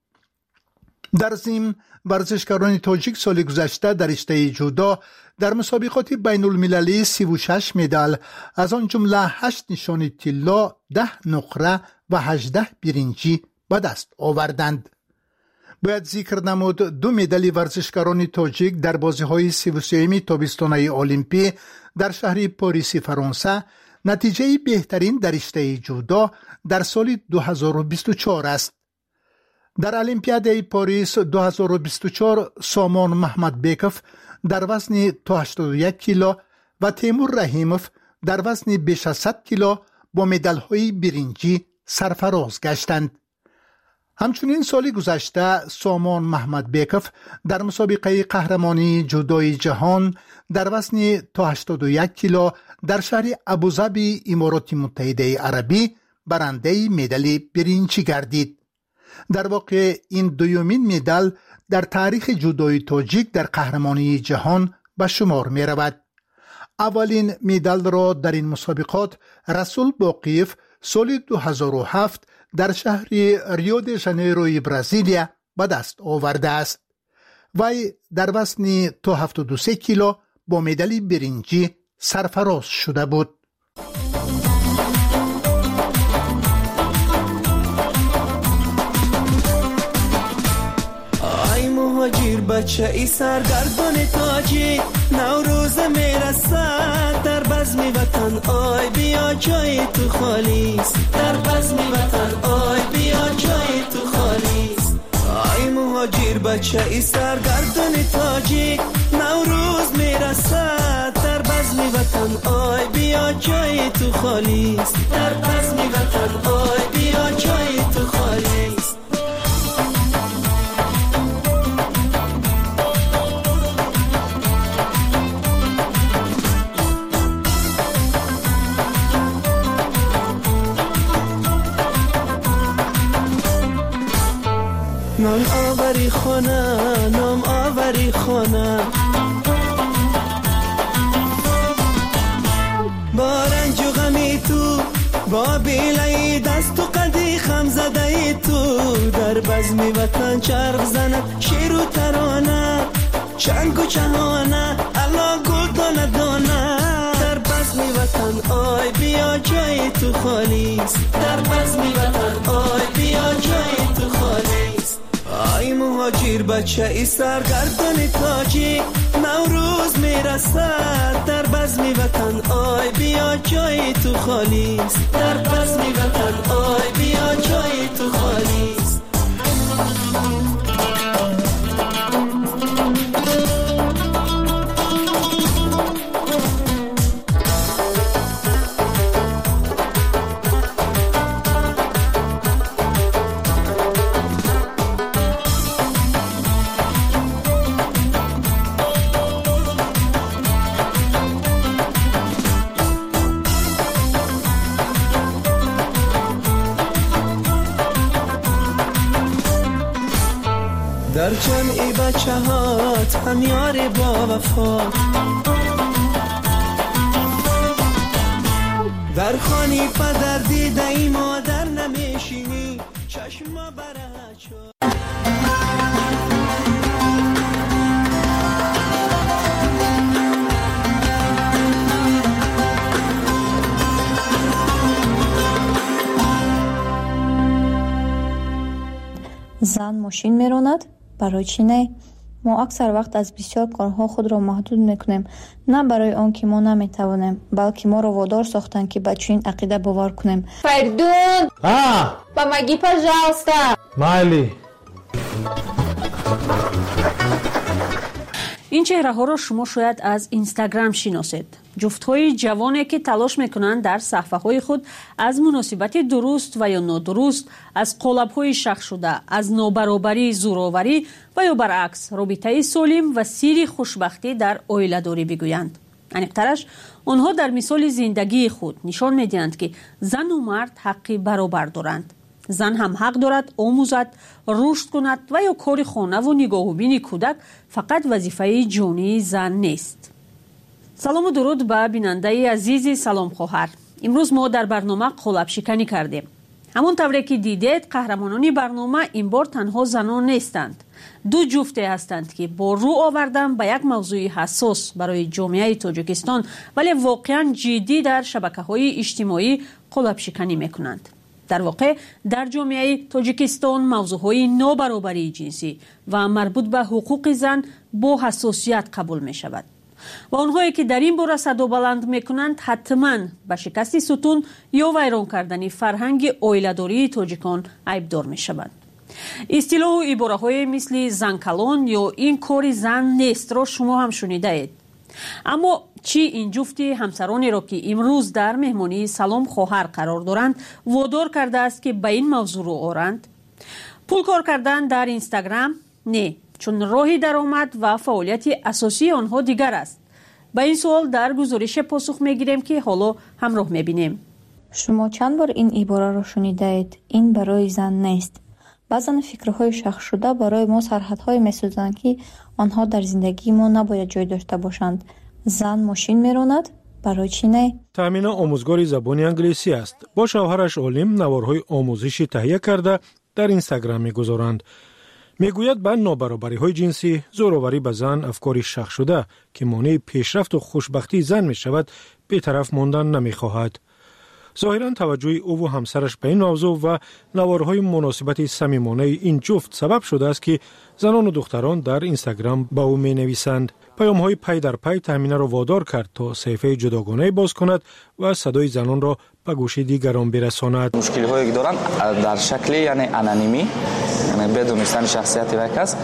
در ضمن ورزشکاران تاجیک سال گذشته در رشته جودو در مسابقات بین المللی سی و شش مدال از آن جمله هشت نشان طلا، ده نقره و هجده برنجی به دست آوردند. باید ذکر نمود دو مدال ورزشکاران تاجیک در بازی‌های سی و سوم تابستانه المپی در شهر پاریس فرانسه نتیجه بهترین در رشته جودو در سال دو هزار و بیست و چهار است. در المپیاد پاریس دو هزار و بیست و چهار سامان محمد بیکف در وزن تا هشتاد و یک کیلو و تیمور رحیموف در وزن بیش از صد کیلو با مدال‌های برنجی سرفراز گشتند. همچنین سال گذشته سامان محمد بیکف در مسابقه قهرمانی جودوی جهان در وزن تا هشتاد و یک کیلو در شهر ابوظبی امارات متحده عربی برنده مدال برنجی گردید. در واقع این دومین مدال در تاریخ جودوی تاجیک در قهرمانی جهان به شمار می رود. اولین مدال را در این مسابقات رسول باقیف سال دو هزار و هفت در شهر ریو د ژانیروی برزیلیا به دست آورده است. وی در وزن تا هفتاد و سه کیلو با مدال برنجی سرفراز شده بود. مهاجر بچه ای سرگردان تاجیک، نوروز میرسد در بزم وطن، آی بیا جای تو خالیست، در بزم وطن آی بیا جای تو خالیست. آی مهاجر بچه ای سرگردان تاجیک، نوروز میرسد در بزم وطن، آی بیا جای تو خالیست، در بزم وطن آی بیا جای تو خالیست. نام آوری خانه، نام آوری خانه، با رنج و غمی تو، با بیلای دست و قدی خم زده تو، در بزم وطن چرخ زند شیر و ترانه، چنگ و چهانه الله گل دانه دانه، در بزم وطن آی بیا جای تو خالیست، در بزم وطن آی بیا جای تو خالیست. آی مهاجر بچه ای سرگردان تاجیک، نوروز میرسد در بزم وطن، آی بیا جای تو خالیست، در بزم وطن آی بیا جای تو خالیست. در جمعی بچه هات هم یار با وفا، در خانی پدر دیده ای مادر نمیشینی، چشم بره چون زن ماشین میراند؟ برای چی نه؟ ما اکثر وقت از بسیار کارها خود را محدود میکنیم، نه برای آن که ما نمیتوانیم، بلکه ما را وادار ساختند که به چنین عقیده باور کنیم. Perdón. Ah. Помоги, пожалуйста. Майли. این چهره‌ها را شما شاید از اینستاگرام شناسید. جفت‌های جوانی که تلاش می‌کنند در صفحه‌های خود از مناسبت درست و یا نادرست، از قالب‌های شخص شده، از نابرابری، زورآوری و یا برعکس رابطه سالم و سیر خوشبختی در عائله‌داری بگویند. انیق‌ترش آنها در مثال زندگی خود نشان می‌دهند که زن و مرد حق برابر دارند. زن هم حق دارد آموزد، رشد کند و یا کار خانه و نگاه و بین کودک فقط وظیفه جانی زن نیست. سلام و درود به بیننده عزیز سلام خواهر. امروز ما در برنامه قالب شکنی کردیم. همون طوری که دیدید قهرمانان برنامه این بار تنها زنان نیستند. دو جفته هستند که با رو آوردن به یک موضوع حساس برای جامعه تاجیکستان ولی واقعا جدی در شبکه‌های اجتماعی قالب شکنی میکنند. در واقع در جامعه تاجیکستان موضوعهای نابرابری جنسی و مربوط به حقوق زن با حساسیت قبول می شود و آنهایی که در این باره صدا بلند می کنند حتما به شکست ستون یا ویران کردن فرهنگ عائله‌داری تاجیکان عیبدار می شوند. اصطلاح و عباره های مثل زن کلان یا این کار زن نیست را شما هم شنیده اید. اما چی این جفت همسرانی را که امروز در مهمانی سلام خواهر قرار دارند وادار کرده است که به این موضوع رو آورند؟ پول کار کردن در اینستاگرام؟ نه، چون راهی درآمد و فعالیت اساسی آنها دیگر است. به این سوال در گزارش پاسخ میگیریم که حالا همراه میبینیم. شما چند بار این عباره را شنیده اید؟ این برای زن نیست. بعضا فکرهای شخص شده برای ما سرحدهای میسازند که آنها در زندگی ما نباید جای داشته باشند. زن ماشین میراند، برای چی نه؟ تامینه آموزگار زبان انگلیسی است. با شوهرش عالم نوارهای آموزشی تهیه کرده در اینستاگرام میگذارند. میگوید به نابرابری های جنسی، زورآوری به زن افکاری شخص شده که مانع پیشرفت و خوشبختی زن می شود بی‌طرف ماندن نمیخواهد. ظاهراً توجه او و همسرش به این موضوع و نوارهای مناسبت صمیمانه این جفت سبب شده است که زنان و دختران در اینستاگرام با او می نویسند. پیام های پی در پی تامینه را وادار کرد تا صفحه جداگانه باز کند و صدای زنان را به گوش دیگران برساند. مشکلی هایی که دارند در شکل یعنی انانیمی، یعنی بدون دانستن شخصیت یک کس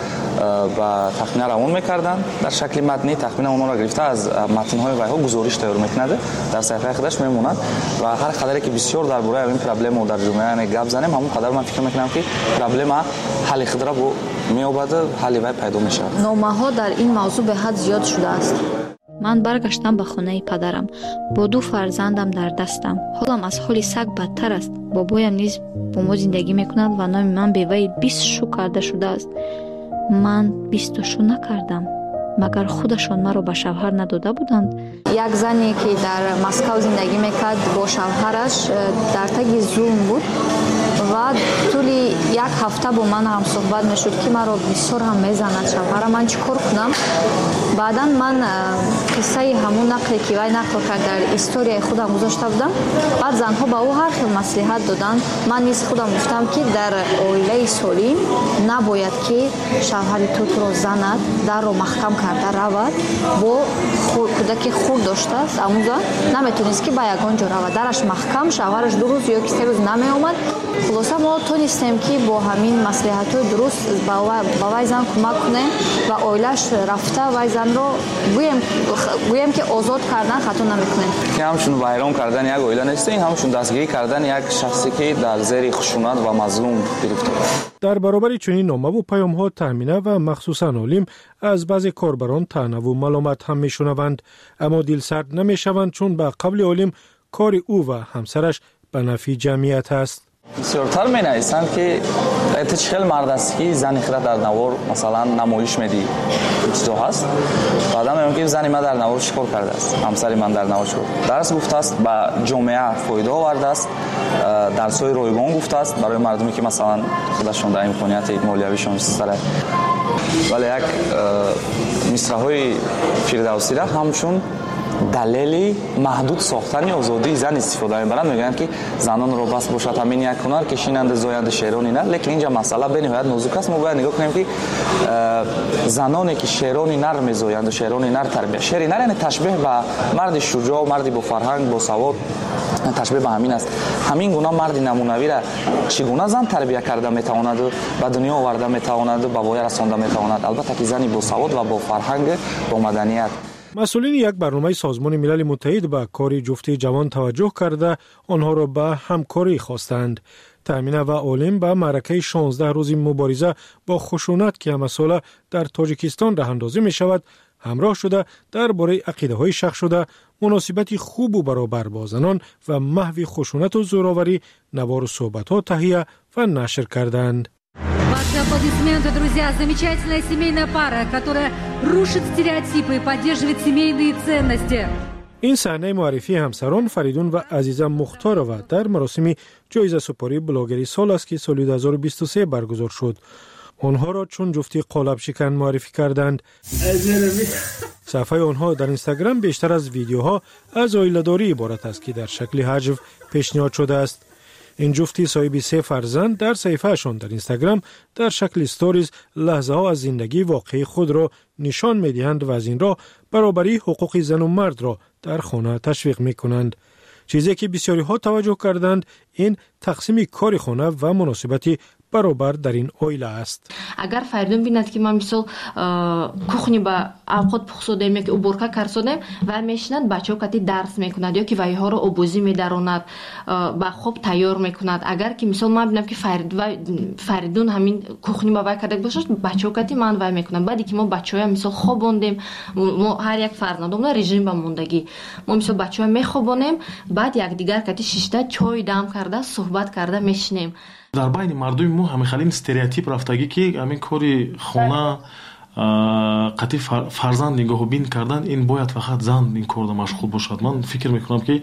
و تخمینه روان میکردند. در شکل متنی تخمینه اونها را گرفته از متن های ویها گزارش تیار میکند، در صفحه خودش میموند و هر قدری که بسیار درباره این پرابلم در جامعه یعنی گپ زنیم، همون قدر من فکر میکنم که پرابلم حل خود را با میابد حل وی پیدا میشه. نامه ها در این موضوع به حد زیاد شده است. من برگشتم به خانه پدرم با دو فرزندم در دستم. حالم از حال سگ بدتر است. بابایم نیز با ما زندگی میکند و نام من به وی بیست شو کرده شده است. من بیست شو نکردم. مگر خودشان مرا به شوهر نداده بودند؟ یک زنی که در مسکو زندگی میکرد با شوهرش در تگ زوم بود و طولی یک هفته با من هم صحبت میشد که مرا بسیار هم میزند شوهرم. من چیکار کنم؟ بعدا من قصه همون نقلی که وی نقل کرد در استوری خودم گذاشته بودم. بعد زنها با او هر خیلی مصلحت دادن. من نیز خودم گفتم که در عائله سالم نباید که شوهر تو تو را زند، در رو محکم کرده رود. با کودک خود داشته است اون زن نمیتونست که با یگان جا رود، درش محکم، شوهرش دو روز یا سه روز نمی آمد. خلاصه ما تونستیم که با همین مصلحت‌های درست با وی زن کمک کنیم و عائله‌اش رفته وی زن رو گویم گویم که آزاد کردن خطا نمی‌کنیم. که همشون ویران کردن یک عائله نیست، این همشون دستگیری کردن یک شخصی که در زیر خشونت و مظلوم گرفته. در برابر چنین نامه و پیام‌ها تامینه و مخصوصاً عالم از بعضی کاربران طعنه و ملامت هم میشنوند، اما دلسرد نمیشوند چون به قبل عالم کار او و همسرش به نفع جمعیت است. بسیارتر می نویسند که ایت چخیل مرد است که زنی خیره در نوار مثلا نمایش میدی چیزا هست. بعدا میگم که زنی من در نوار چیکار کرده است، همسری من در نوار چیکار درس گفته است، به جامعه فایده آورده است، درس‌های رایگان گفته است برای مردمی که مثلا خودشون در امکانیت مالیویشون سره. ولی یک مصرع‌های فردوسی را همچون دلیلی محدود ساختن آزادی زن استفاده می‌برند. میگن که زنان رو بس باشد همین یک هنر کشیننده زاینده شعرانی نه، لیکن اینجا مسئله به نهایت نازک است. ما باید نگاه کنیم که زنانی که شعرانی نر می‌زایند و شعرانی نر تربیت، شعری نر یعنی تشبیه به مرد شجاع، مردی با فرهنگ، با سواد ташбиҳ ба ҳамин аст. ҳамин гуна марди намунавиро чӣ гуна зан тарбия карда метавонаду ба дунё оварда метавонаду ба воя расонда метавонад? Албатта ки зани босавод ва бо фарҳанг, бо маданият. масъулини як барномаи созмони милали муттаҳид ба кори ҷуфти ҷавон таваҷҷӯҳ карда онҳоро ба ҳамкорӣ хостанд. таъмина ва олим ба маъракаи шонздаҳ рӯзи мубориза бо хушунат ки ҳамасола дар тоҷикистон раҳандозӣ мешавад ҳамроҳ шуда дар бораи ақидаҳои шахшуда, муносибати хубу баробар бо занон ва маҳви хушунату зӯроварӣ навору суҳбатҳо таҳия ва нашр карданд. Ваши аплодисменты, друзья. Замечательная семейная пара, которая рушит стереотипы и поддерживает семейные ценности. ин саҳнаи муаррифии ҳамсарон Фаридун ва Азиза Мухторова дар маросими ҷоизасупории блогери сол аст ки соли ду ҳазору бисту се баргузор шуд. онҳоро чун ҷуфти қолабшикан муаррифӣ карданд. саҳифаи онҳо дар Инстаграм бештар аз видеоҳо аз оиладорӣ иборат аст ки дар шакли ҳаҷв пешниҳод шудааст. ин ҷуфти соҳиби се фарзанд дар саҳифаашон дар Инстаграм дар шакли сториз лаҳзаҳо аз зиндагии воқеии худро нишон медиҳанд ва аз ин роҳ баробарии ҳуқуқи зану мардро дар хона ташвиқ мекунанд. чизе ки бисёриҳо таваҷҷӯҳ карданд, ин тақсими кори хона ва муносибати баробар дар ин оила аст. агар Фаридун бинад ки ман мисол кухни ба авқот пухсодем ё ки уборка карсодем ва мешинад бачаҳо кати дарс мекунад ё ки вайҳоро обозӣ медаронад, ба хоб тайёр мекунад. агар ки мисол ман бинам ки Фаридун ҳамин кухни ба вай карда бошад, бачаҳо кати ман вай мекунад. баъде ки мо бачаҳоя мисол хобондем, мо ҳар як фарзандомон режим ба мондагӣ, мо мисол бачаҳоя мехобонем, баъд якдигар кати шишта чой дам карда суҳбат карда мешинем. дар байни мардуми мо ҳамихалин стереотип рафтагӣ ки ҳамин кори хона қати фарзанд нигоҳубин кардан ин бояд фақат зан ин корда машғул бошад. ман фикр мекунам ки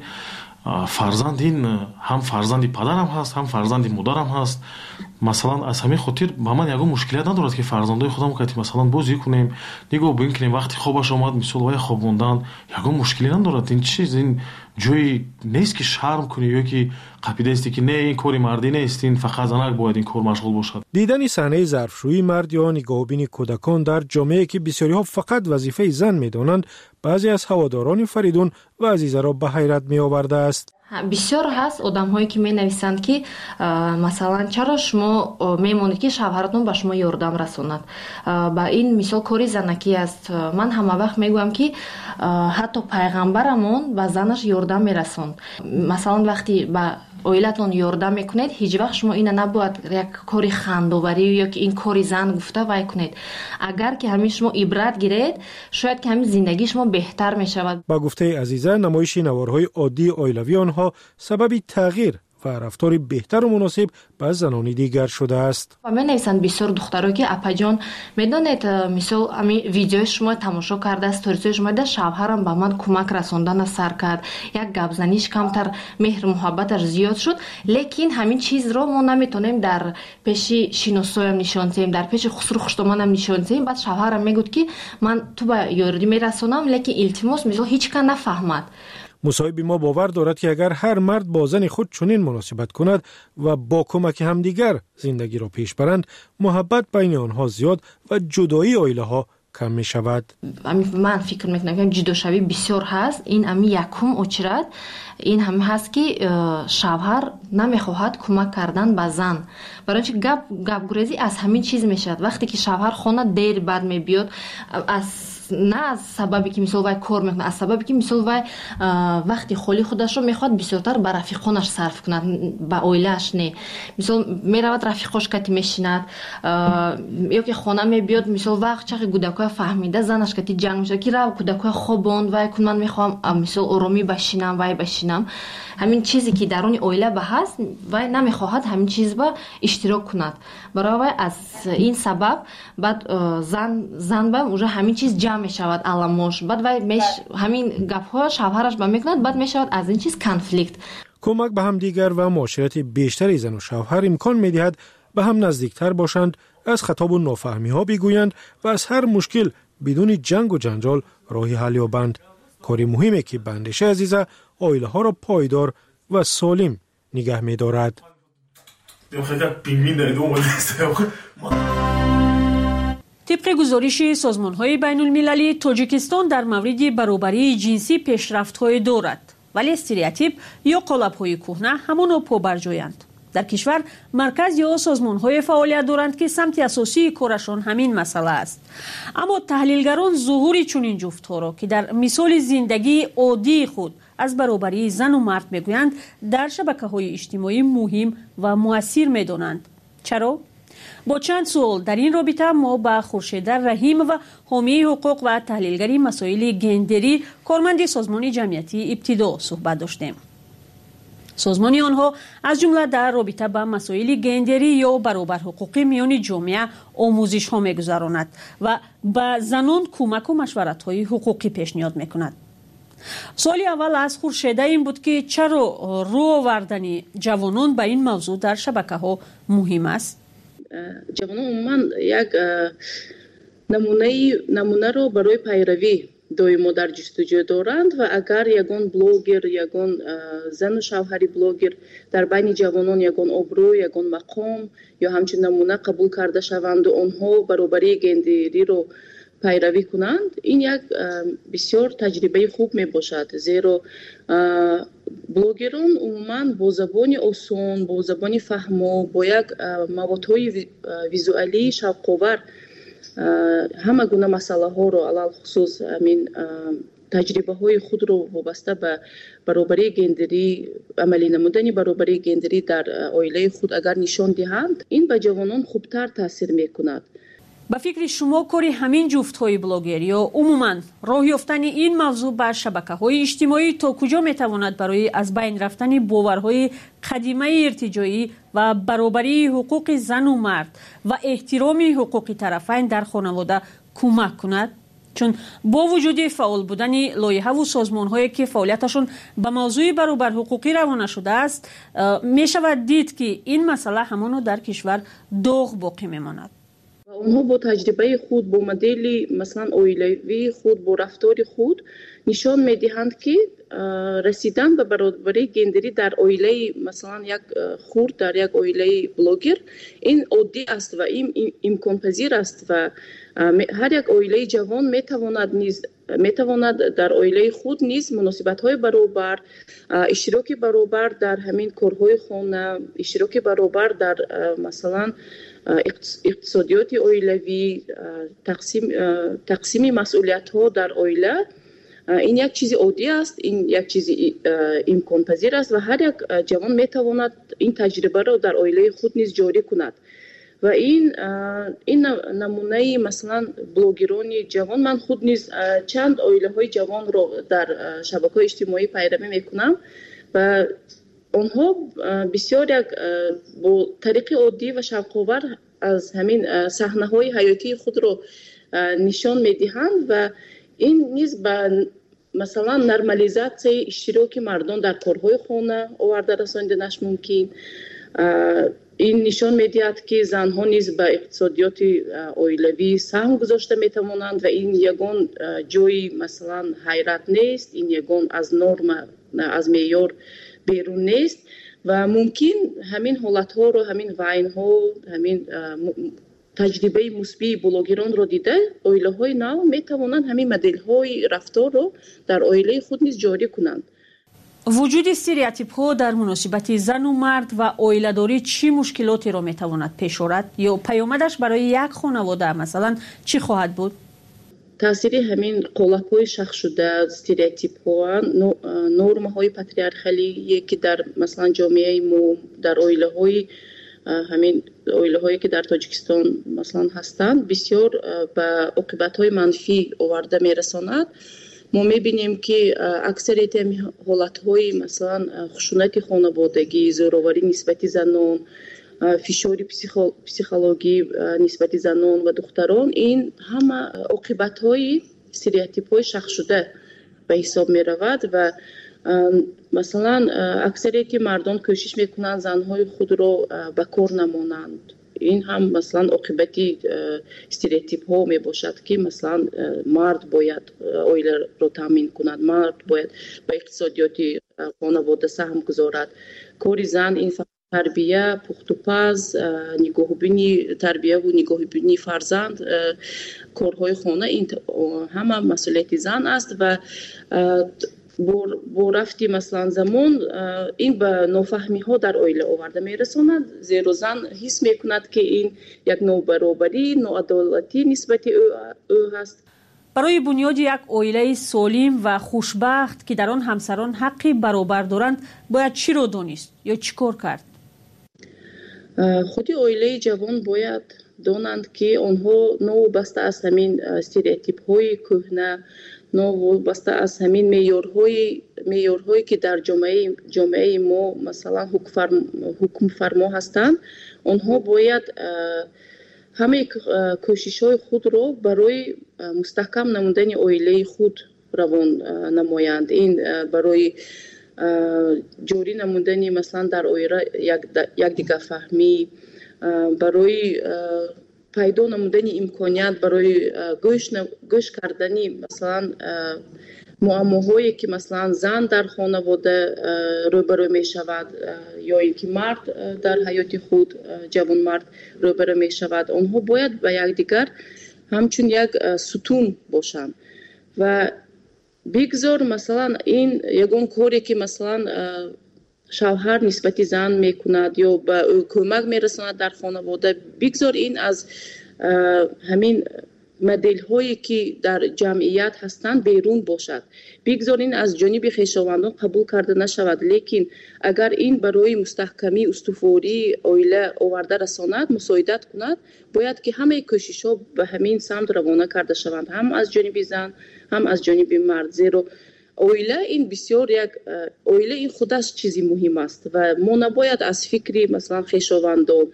фарзанд ин ҳам фарзанди падарам ҳаст, ҳам фарзанди модарам ҳаст. масалан аз ҳамин хотир ба ман ягон мушкилият надорад ки фарзандои худам кати масалан бозӣ кунем, нигоҳубин кунем, вақти хобаш омад мисол вай хобондан, ягон мушкилӣ надорад. ин чиз ин ҷои нест ки шарм кунӣ ё ки қапидасти ки не ин кори мардӣ нест, ин фақат занак бояд ин кор машғул бошад. дидани саҳнаи зарфшӯии мард ё нигоҳубини кӯдакон дар ҷомеае ки бисёриҳо фақат вазифаи зан медонанд, баъзе аз ҳаводорони Фаридун ва Азизаро ба ҳайрат меовардааст. бисёр ҳаст одамҳое ки менависанд ки масалан чаро шумо мемонед ки шавҳаратон ба шумо ёрдам расонад, ба ин мисол кори занакӣ аст. ман ҳама вақт мегӯям ки ҳатто пайғамбарамон ба занаш ёрдам мерасонд. масалан вақти ба оилатон ёрдам мекунед, ҳеҷ вақт шумо ина набояд як кори хандоварӣ ё ки ин кори зан гуфта вай кунед. агар ки ҳамин шумо ибрат гиред, шояд ки ҳамин зиндагии шумо беҳтар мешавад. ба гуфтаи Азиза, намоиши наворҳои оддии оилавии онҳо сабаби тағйир ва рафтори беҳтару муносиб ба занони дигар шудааст. менависанд бисёр духтаро ки апаҷон медонед мисол ами видеои шумо тамошо карда, сторисои шумо да шавҳарам ба ман кӯмак расондана сар кард, як гапзаниш камтар меҳру муҳаббаташ зиёд шуд, лекин ҳамин чизро мо наметонем дар пеши шиносоям нишон диҳем, дар пеши хусру хуштоманам нишон диҳем. баъд шавҳарам мегӯд ки ман ту ба ёрдӣ мерасонам, лекин илтимос мисол ҳеҷ кан нафаҳмад. мусоҳиби мо бовар дорад ки агар ҳар мард бо зани худ чунин муносибат кунад ва бо кӯмаки ҳамдигар зиндагиро пеш баранд, муҳаббат байни онҳо зиёд ва ҷудоии оилаҳо кам мешавад. ман фикр мекунам ки ҷудошавӣ бисёр ҳаст. ин ами якум очрад ин ҳам ҳаст ки шавҳар намехоҳад кӯмак кардан ба зан, барои ин гап гапгурезӣ аз ҳамин чиз мешавад. вақте ки шавҳар хона дер бад мебиёд, аз на аз сабабе ки мисол вай кор мекунад, аз сабабе ки мисол вай вақти холи худашро мехоҳад бисёртар ба рафиқонаш сарф кунад, ба оилааш не. мисол меравад рафиқош кати мешинад ё ки хона мебиёд, мисол вақт чахи кӯдакоя фаҳмида занаш кати ҷанг мешавад ки рав кӯдакоя хобонд вай кун, ман мехоҳам мисол оромӣ башинам, вай башинам. ҳамин чизе ки даруни оила ба ҳаст, вай намехоҳад ҳамин чиз ба иштирок кунад. барои вай аз ин сабаб баъд зан зан ба уже ҳамин чиз ҷамъ мешавад аламош, баъд вай ҳамин гапҳо шавҳараш ба мекунад, баъд мешавад аз ин чиз конфликт. кӯмак ба ҳамдигар ва муоширати бештари зану шавҳар имкон медиҳад ба ҳам наздиктар бошанд, аз хатобу нофаҳмиҳо бигӯянд ва аз ҳар мушкил бидуни ҷангу ҷанҷол роҳи ҳал ёбанд. кори муҳиме ки ба андешаи Азиза оилаҳоро пойдор ва солим нигаҳ медорад. طبق گزارش سازمان‌های بین‌المللی، تاجیکستان در مورد برابری جنسی پیشرفت‌های دارد. ولی استریاتیپ یا قالب‌های کهنه همانو پابرجایند. در کشور مرکز یا سازمان‌های فعالیت دارند که سمت اساسی کارشان همین مسئله است. اما تحلیلگران ظهور چنین جفت‌ها را که در مثال زندگی عادی خود از برابری زن و مرد میگویند در شبکه‌های اجتماعی مهم و مؤثر می‌دانند. چرا؟ با چند سوال در این رابطه ما با خورشید رحیم و حامی حقوق و تحلیلگری مسائل گندری کارمند سازمان جمعیتی ابتدا صحبت داشتیم. سازمان آنها از جمله در رابطه با مسائل گندری یا برابر حقوقی میان جامعه آموزش ها میگذراند و به زنان کمک و مشورت های حقوقی پیشنهاد میکند. سال اول از خورشید این بود که چرا رو آوردن جوانان به این موضوع در شبکه ها مهم است؟ جوانان عموما یک نمونه نمونه رو برای پیروی دویمو در جستجو دارند و اگر یگان بلوگر یگان زن و شوهری بلوگر در بین جوانان یگان ابرو یگان مقام یا همچنین نمونه قبول کرده شوند و آنها برابری گندری رو پیروی کنند، این یک بسیار تجربه خوب می باشد، زیرا بلوگران عموما با زبان آسان، با زبان فهمو، با یک موادهای ویزوالی شوق‌آور همه گونه مسئله ها رو علل خصوص همین تجربه های خود رو وابسته به برابری گندری عملی نمودن برابری گندری در عائله خود اگر نشان دهند، این به جوانان خوبتر تاثیر میکند. به فکر شما کاری همین جفت های بلاگر یا عموما راه یافتن این موضوع بر شبکه های اجتماعی تا کجا میتواند برای از بین رفتن باورهای قدیمه ارتجاعی و برابری حقوق زن و مرد و احترام حقوق طرفین در خانواده کمک کند؟ چون با وجود فعال بودن لایحه و سازمان هایی که فعالیتشون به موضوع برابر حقوقی روانه شده است، می شود دید که این مسئله همانو در کشور داغ باقی میماند. آنها با تجربه خود، با مدل مثلا عائلوی خود، با رفتار خود نشان میدهند که رسیدن به برابری گندری در عائله مثلا یک خرد، در یک عائله بلوگر این عادی است و این امکان پذیر است و هر یک عائله جوان میتواند نیز میتواند در عائله خود نیز مناسبت های برابر، اشتراک برابر در همین کارهای خانه، اشتراک برابر در مثلا اقتصادیات عائلوی، تقسیم تقسیم مسئولیت ها در عائله، این یک چیز عادی است، این یک چیز امکان پذیر است و هر یک جوان میتواند این تجربه را در عائله خود نیز جاری کند. و این این نمونه مثلا بلوگران جوان، من خود نیز چند عائله های جوان رو در شبکه‌های اجتماعی پیروی میکنم و آنها بسیار یک با طریق عادی و شوق‌آور از همین صحنه‌های حیاتی خود رو نشان میدهند و این نیز به مثلا نرمالیزاسیون اشتراک مردان در کارهای خانه آورده رساندنش ممکن. این نشان میدهد که زنها نیز به اقتصادیات عائلوی سهم گذاشته میتوانند و این یگان جای مثلا حیرت نیست، این یگان از نرم از معیار بیرون نیست و ممکن همین حالت ها رو، همین وین ها، همین تجربه مثبت بلوگران رو دیده عائله های نو میتوانند همین مدل های رفتار رو در عائله خود نیز جاری کنند. وجود استریاتیپ ها در مناسبت زن و مرد و عائله داری چی مشکلاتی را میتواند پیش آورد یا پیامدش برای یک خانواده مثلا چی خواهد بود؟ تاثیر همین قالب های شخص شده، استریاتیپ ها، نرم های پاتریارخالی که در مثلا جامعه ما، در عائله های همین عائله هایی که در تاجیکستان مثلا هستند بسیار به عاقبت های منفی آورده میرساند. ما میبینیم که اکثریت حالت های مثلا خشونت خانوادگی، زوراوری نسبت زنان، فشار پسیخولوژی نسبت زنان و دختران، این همه عاقبت های استریاتیپ های شخص شده به حساب می رود و مثلا اکثریت مردم کوشش میکنند زنهای خود را به کار نمانند. این هم مثلا عاقبتی استریاتیپ ها می باشد که مثلا مرد باید عائله را تامین کند، مرد باید به اقتصادیات خانواده سهم گذارد. کار زن این تربیه، پخت و پز، نگاهبینی تربیه و نگاهبینی فرزند، کارهای خانه، این همه مسئولیت زن است و бо рафти маслан замон ин ба нофаҳмиҳо дар оила оварда мерасонад, зеро зан ҳис мекунад ки ин як нобаробарӣ, ноадолатӣ нисбати ӯ ҳаст. барои бунёди як оилаи солим ва хушбахт ки дар он ҳамсарон ҳаққи баробар доранд бояд чиро донист ё чӣ кор кард? худи оилаи ҷавон бояд донанд ки онҳо новобаста аз ҳамин стереотипҳои кӯҳна, новобаста аз ҳамин меъёрҳои меъёрҳое ки дар ҷомаи ҷомеаи мо масалан ҳукмфармо ҳастанд, онҳо бояд ҳамаи кӯшишҳои худро барои мустаҳкам намудани оилаи худ равон намоянд. Ин барои ҷорӣ намудани масалан дар оила якдигарфаҳмӣ, барои пайдо намудани имконият барои гӯш кардани масалан муаммоҳое ки масалан зан дар хонавода рӯбарӯ мешавад ё ин ки мард дар ҳаёти худ ҷавонмард рӯбарӯ мешавад, онҳо бояд ба якдигар ҳамчун як сутун бошанд ва бигзор масалан ин ягон коре ки масалан шавҳар нисбати зан мекунад ё ба ӯ кӯмак мерасонад дар хонавода, бигзор ин аз ҳамин моделҳое ки дар ҷамъият ҳастанд берун бошад, бигзор ин аз ҷониби хешовандон қабул карда нашавад. Лекин агар ин барои мустаҳкамӣ устувории оила оварда расонад, мусоидат кунад, бояд ки ҳамаи кӯшишҳо ба ҳамин самт равона карда шаванд, ҳам аз ҷониби зан, ҳам аз ҷониби мард. Зеро оила ин бисёр як оила ин худаш чизи муҳим аст ва мо набояд аз фикри масалан хешовандон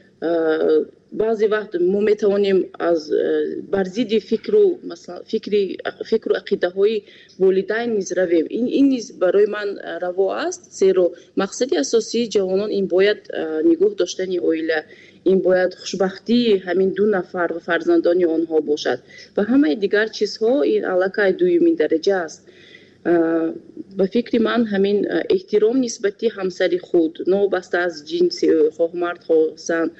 баъзе вақт мо метавонем аз бар зидди фикру масалан фикри фикру ақидаҳои волидайн низ равем. ин ин низ барои ман раво аст, зеро мақсади асосии ҷавонон ин бояд нигоҳ доштани оила, ин бояд хушбахтии ҳамин ду нафар ва фарзандони онҳо бошад ва ҳамаи дигар чизҳо ин аллакай дуюмин дараҷа аст. ба фикри ман ҳамин эҳтиром нисбати ҳамсари худ новобаста аз ҷинси ӯ, хоҳ мард хоҳ зан,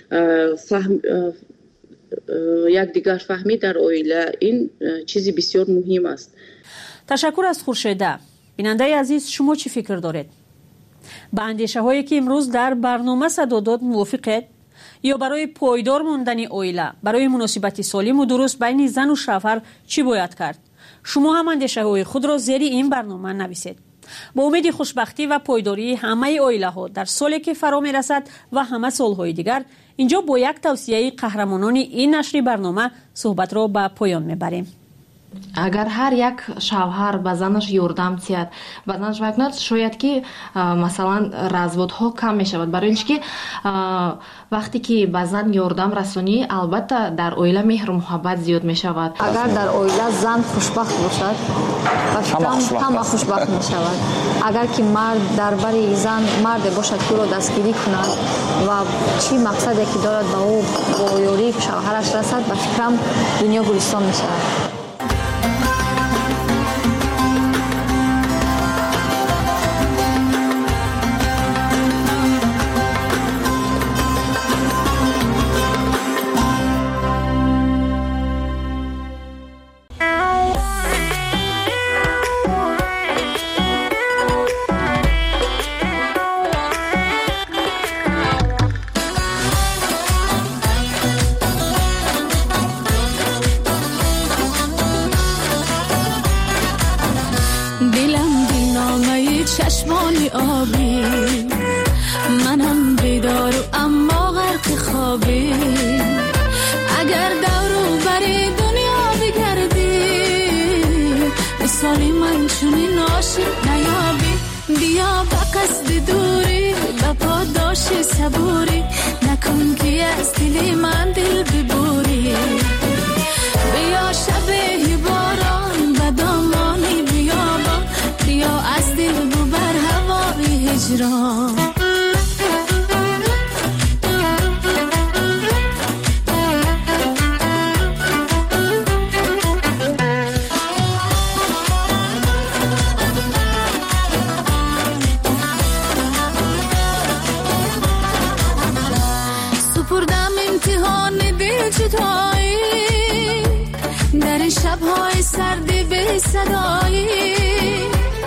якдигар фаҳмӣ дар оила, ин чизи бисёр муҳим аст. ташаккур аз хуршеда. бинандаи азиз, шумо чӣ фикр доред? ба андешаҳое ки имрӯз дар барнома садо дод мувофиқед? ё барои пойдор мондани оила, барои муносибати солиму дуруст байни зану шавҳар чӣ бояд кард? шумо ҳам андешаҳои худро зери ин барнома нависед. با امید خوشبختی و پایداری همه اویله‌ها در سالی که فرا می‌رسد و همه سال‌های دیگر اینجا با یک توصیه قهرمانان این نشر برنامه صحبت را به پایان می‌بریم. агар ҳар як шавҳар ба занаш ёрдам диҳад, ба занаш вай кунад, шояд ки масалан разводҳо кам мешавад. Барои ин ки вақте ки ба зан ёрдам расонӣ, албатта дар оила меҳру муҳаббат зиёд мешавад. агар дар оила зан хушбахт бошад, ҳама хушбахт мешавад. агар ки мард дар бари зан марде бошад ки ӯро дастгирӣ кунад ва чӣ мақсаде ки дорад ба ӯ бо ёрии шавҳараш расад, ба фикрам дунё гулистон мешавад. چشمانی آبی منم بیدار و اما غرق خوابی اگر دورو بری دنیا بگردی مثالی من چونی ناشی نیابی بیا با قصد دوری با پاداش صبوری نکن که از دلی من دل ببوری بیا شبه باران و دامانی بیابان بیا از دل ببر هوای هجران سپردم امتحان دل جدایی در این شبهای سردی به صدایی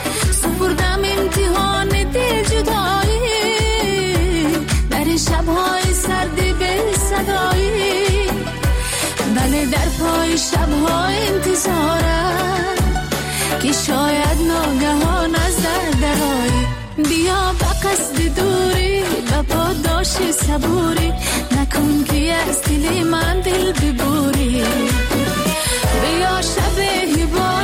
شبها انتظارم که شاید ناگهان از در درایی. بیا به قصد دوری و پاداش صبوری، نکن که از دل من دل ببوری. بیا شب هبار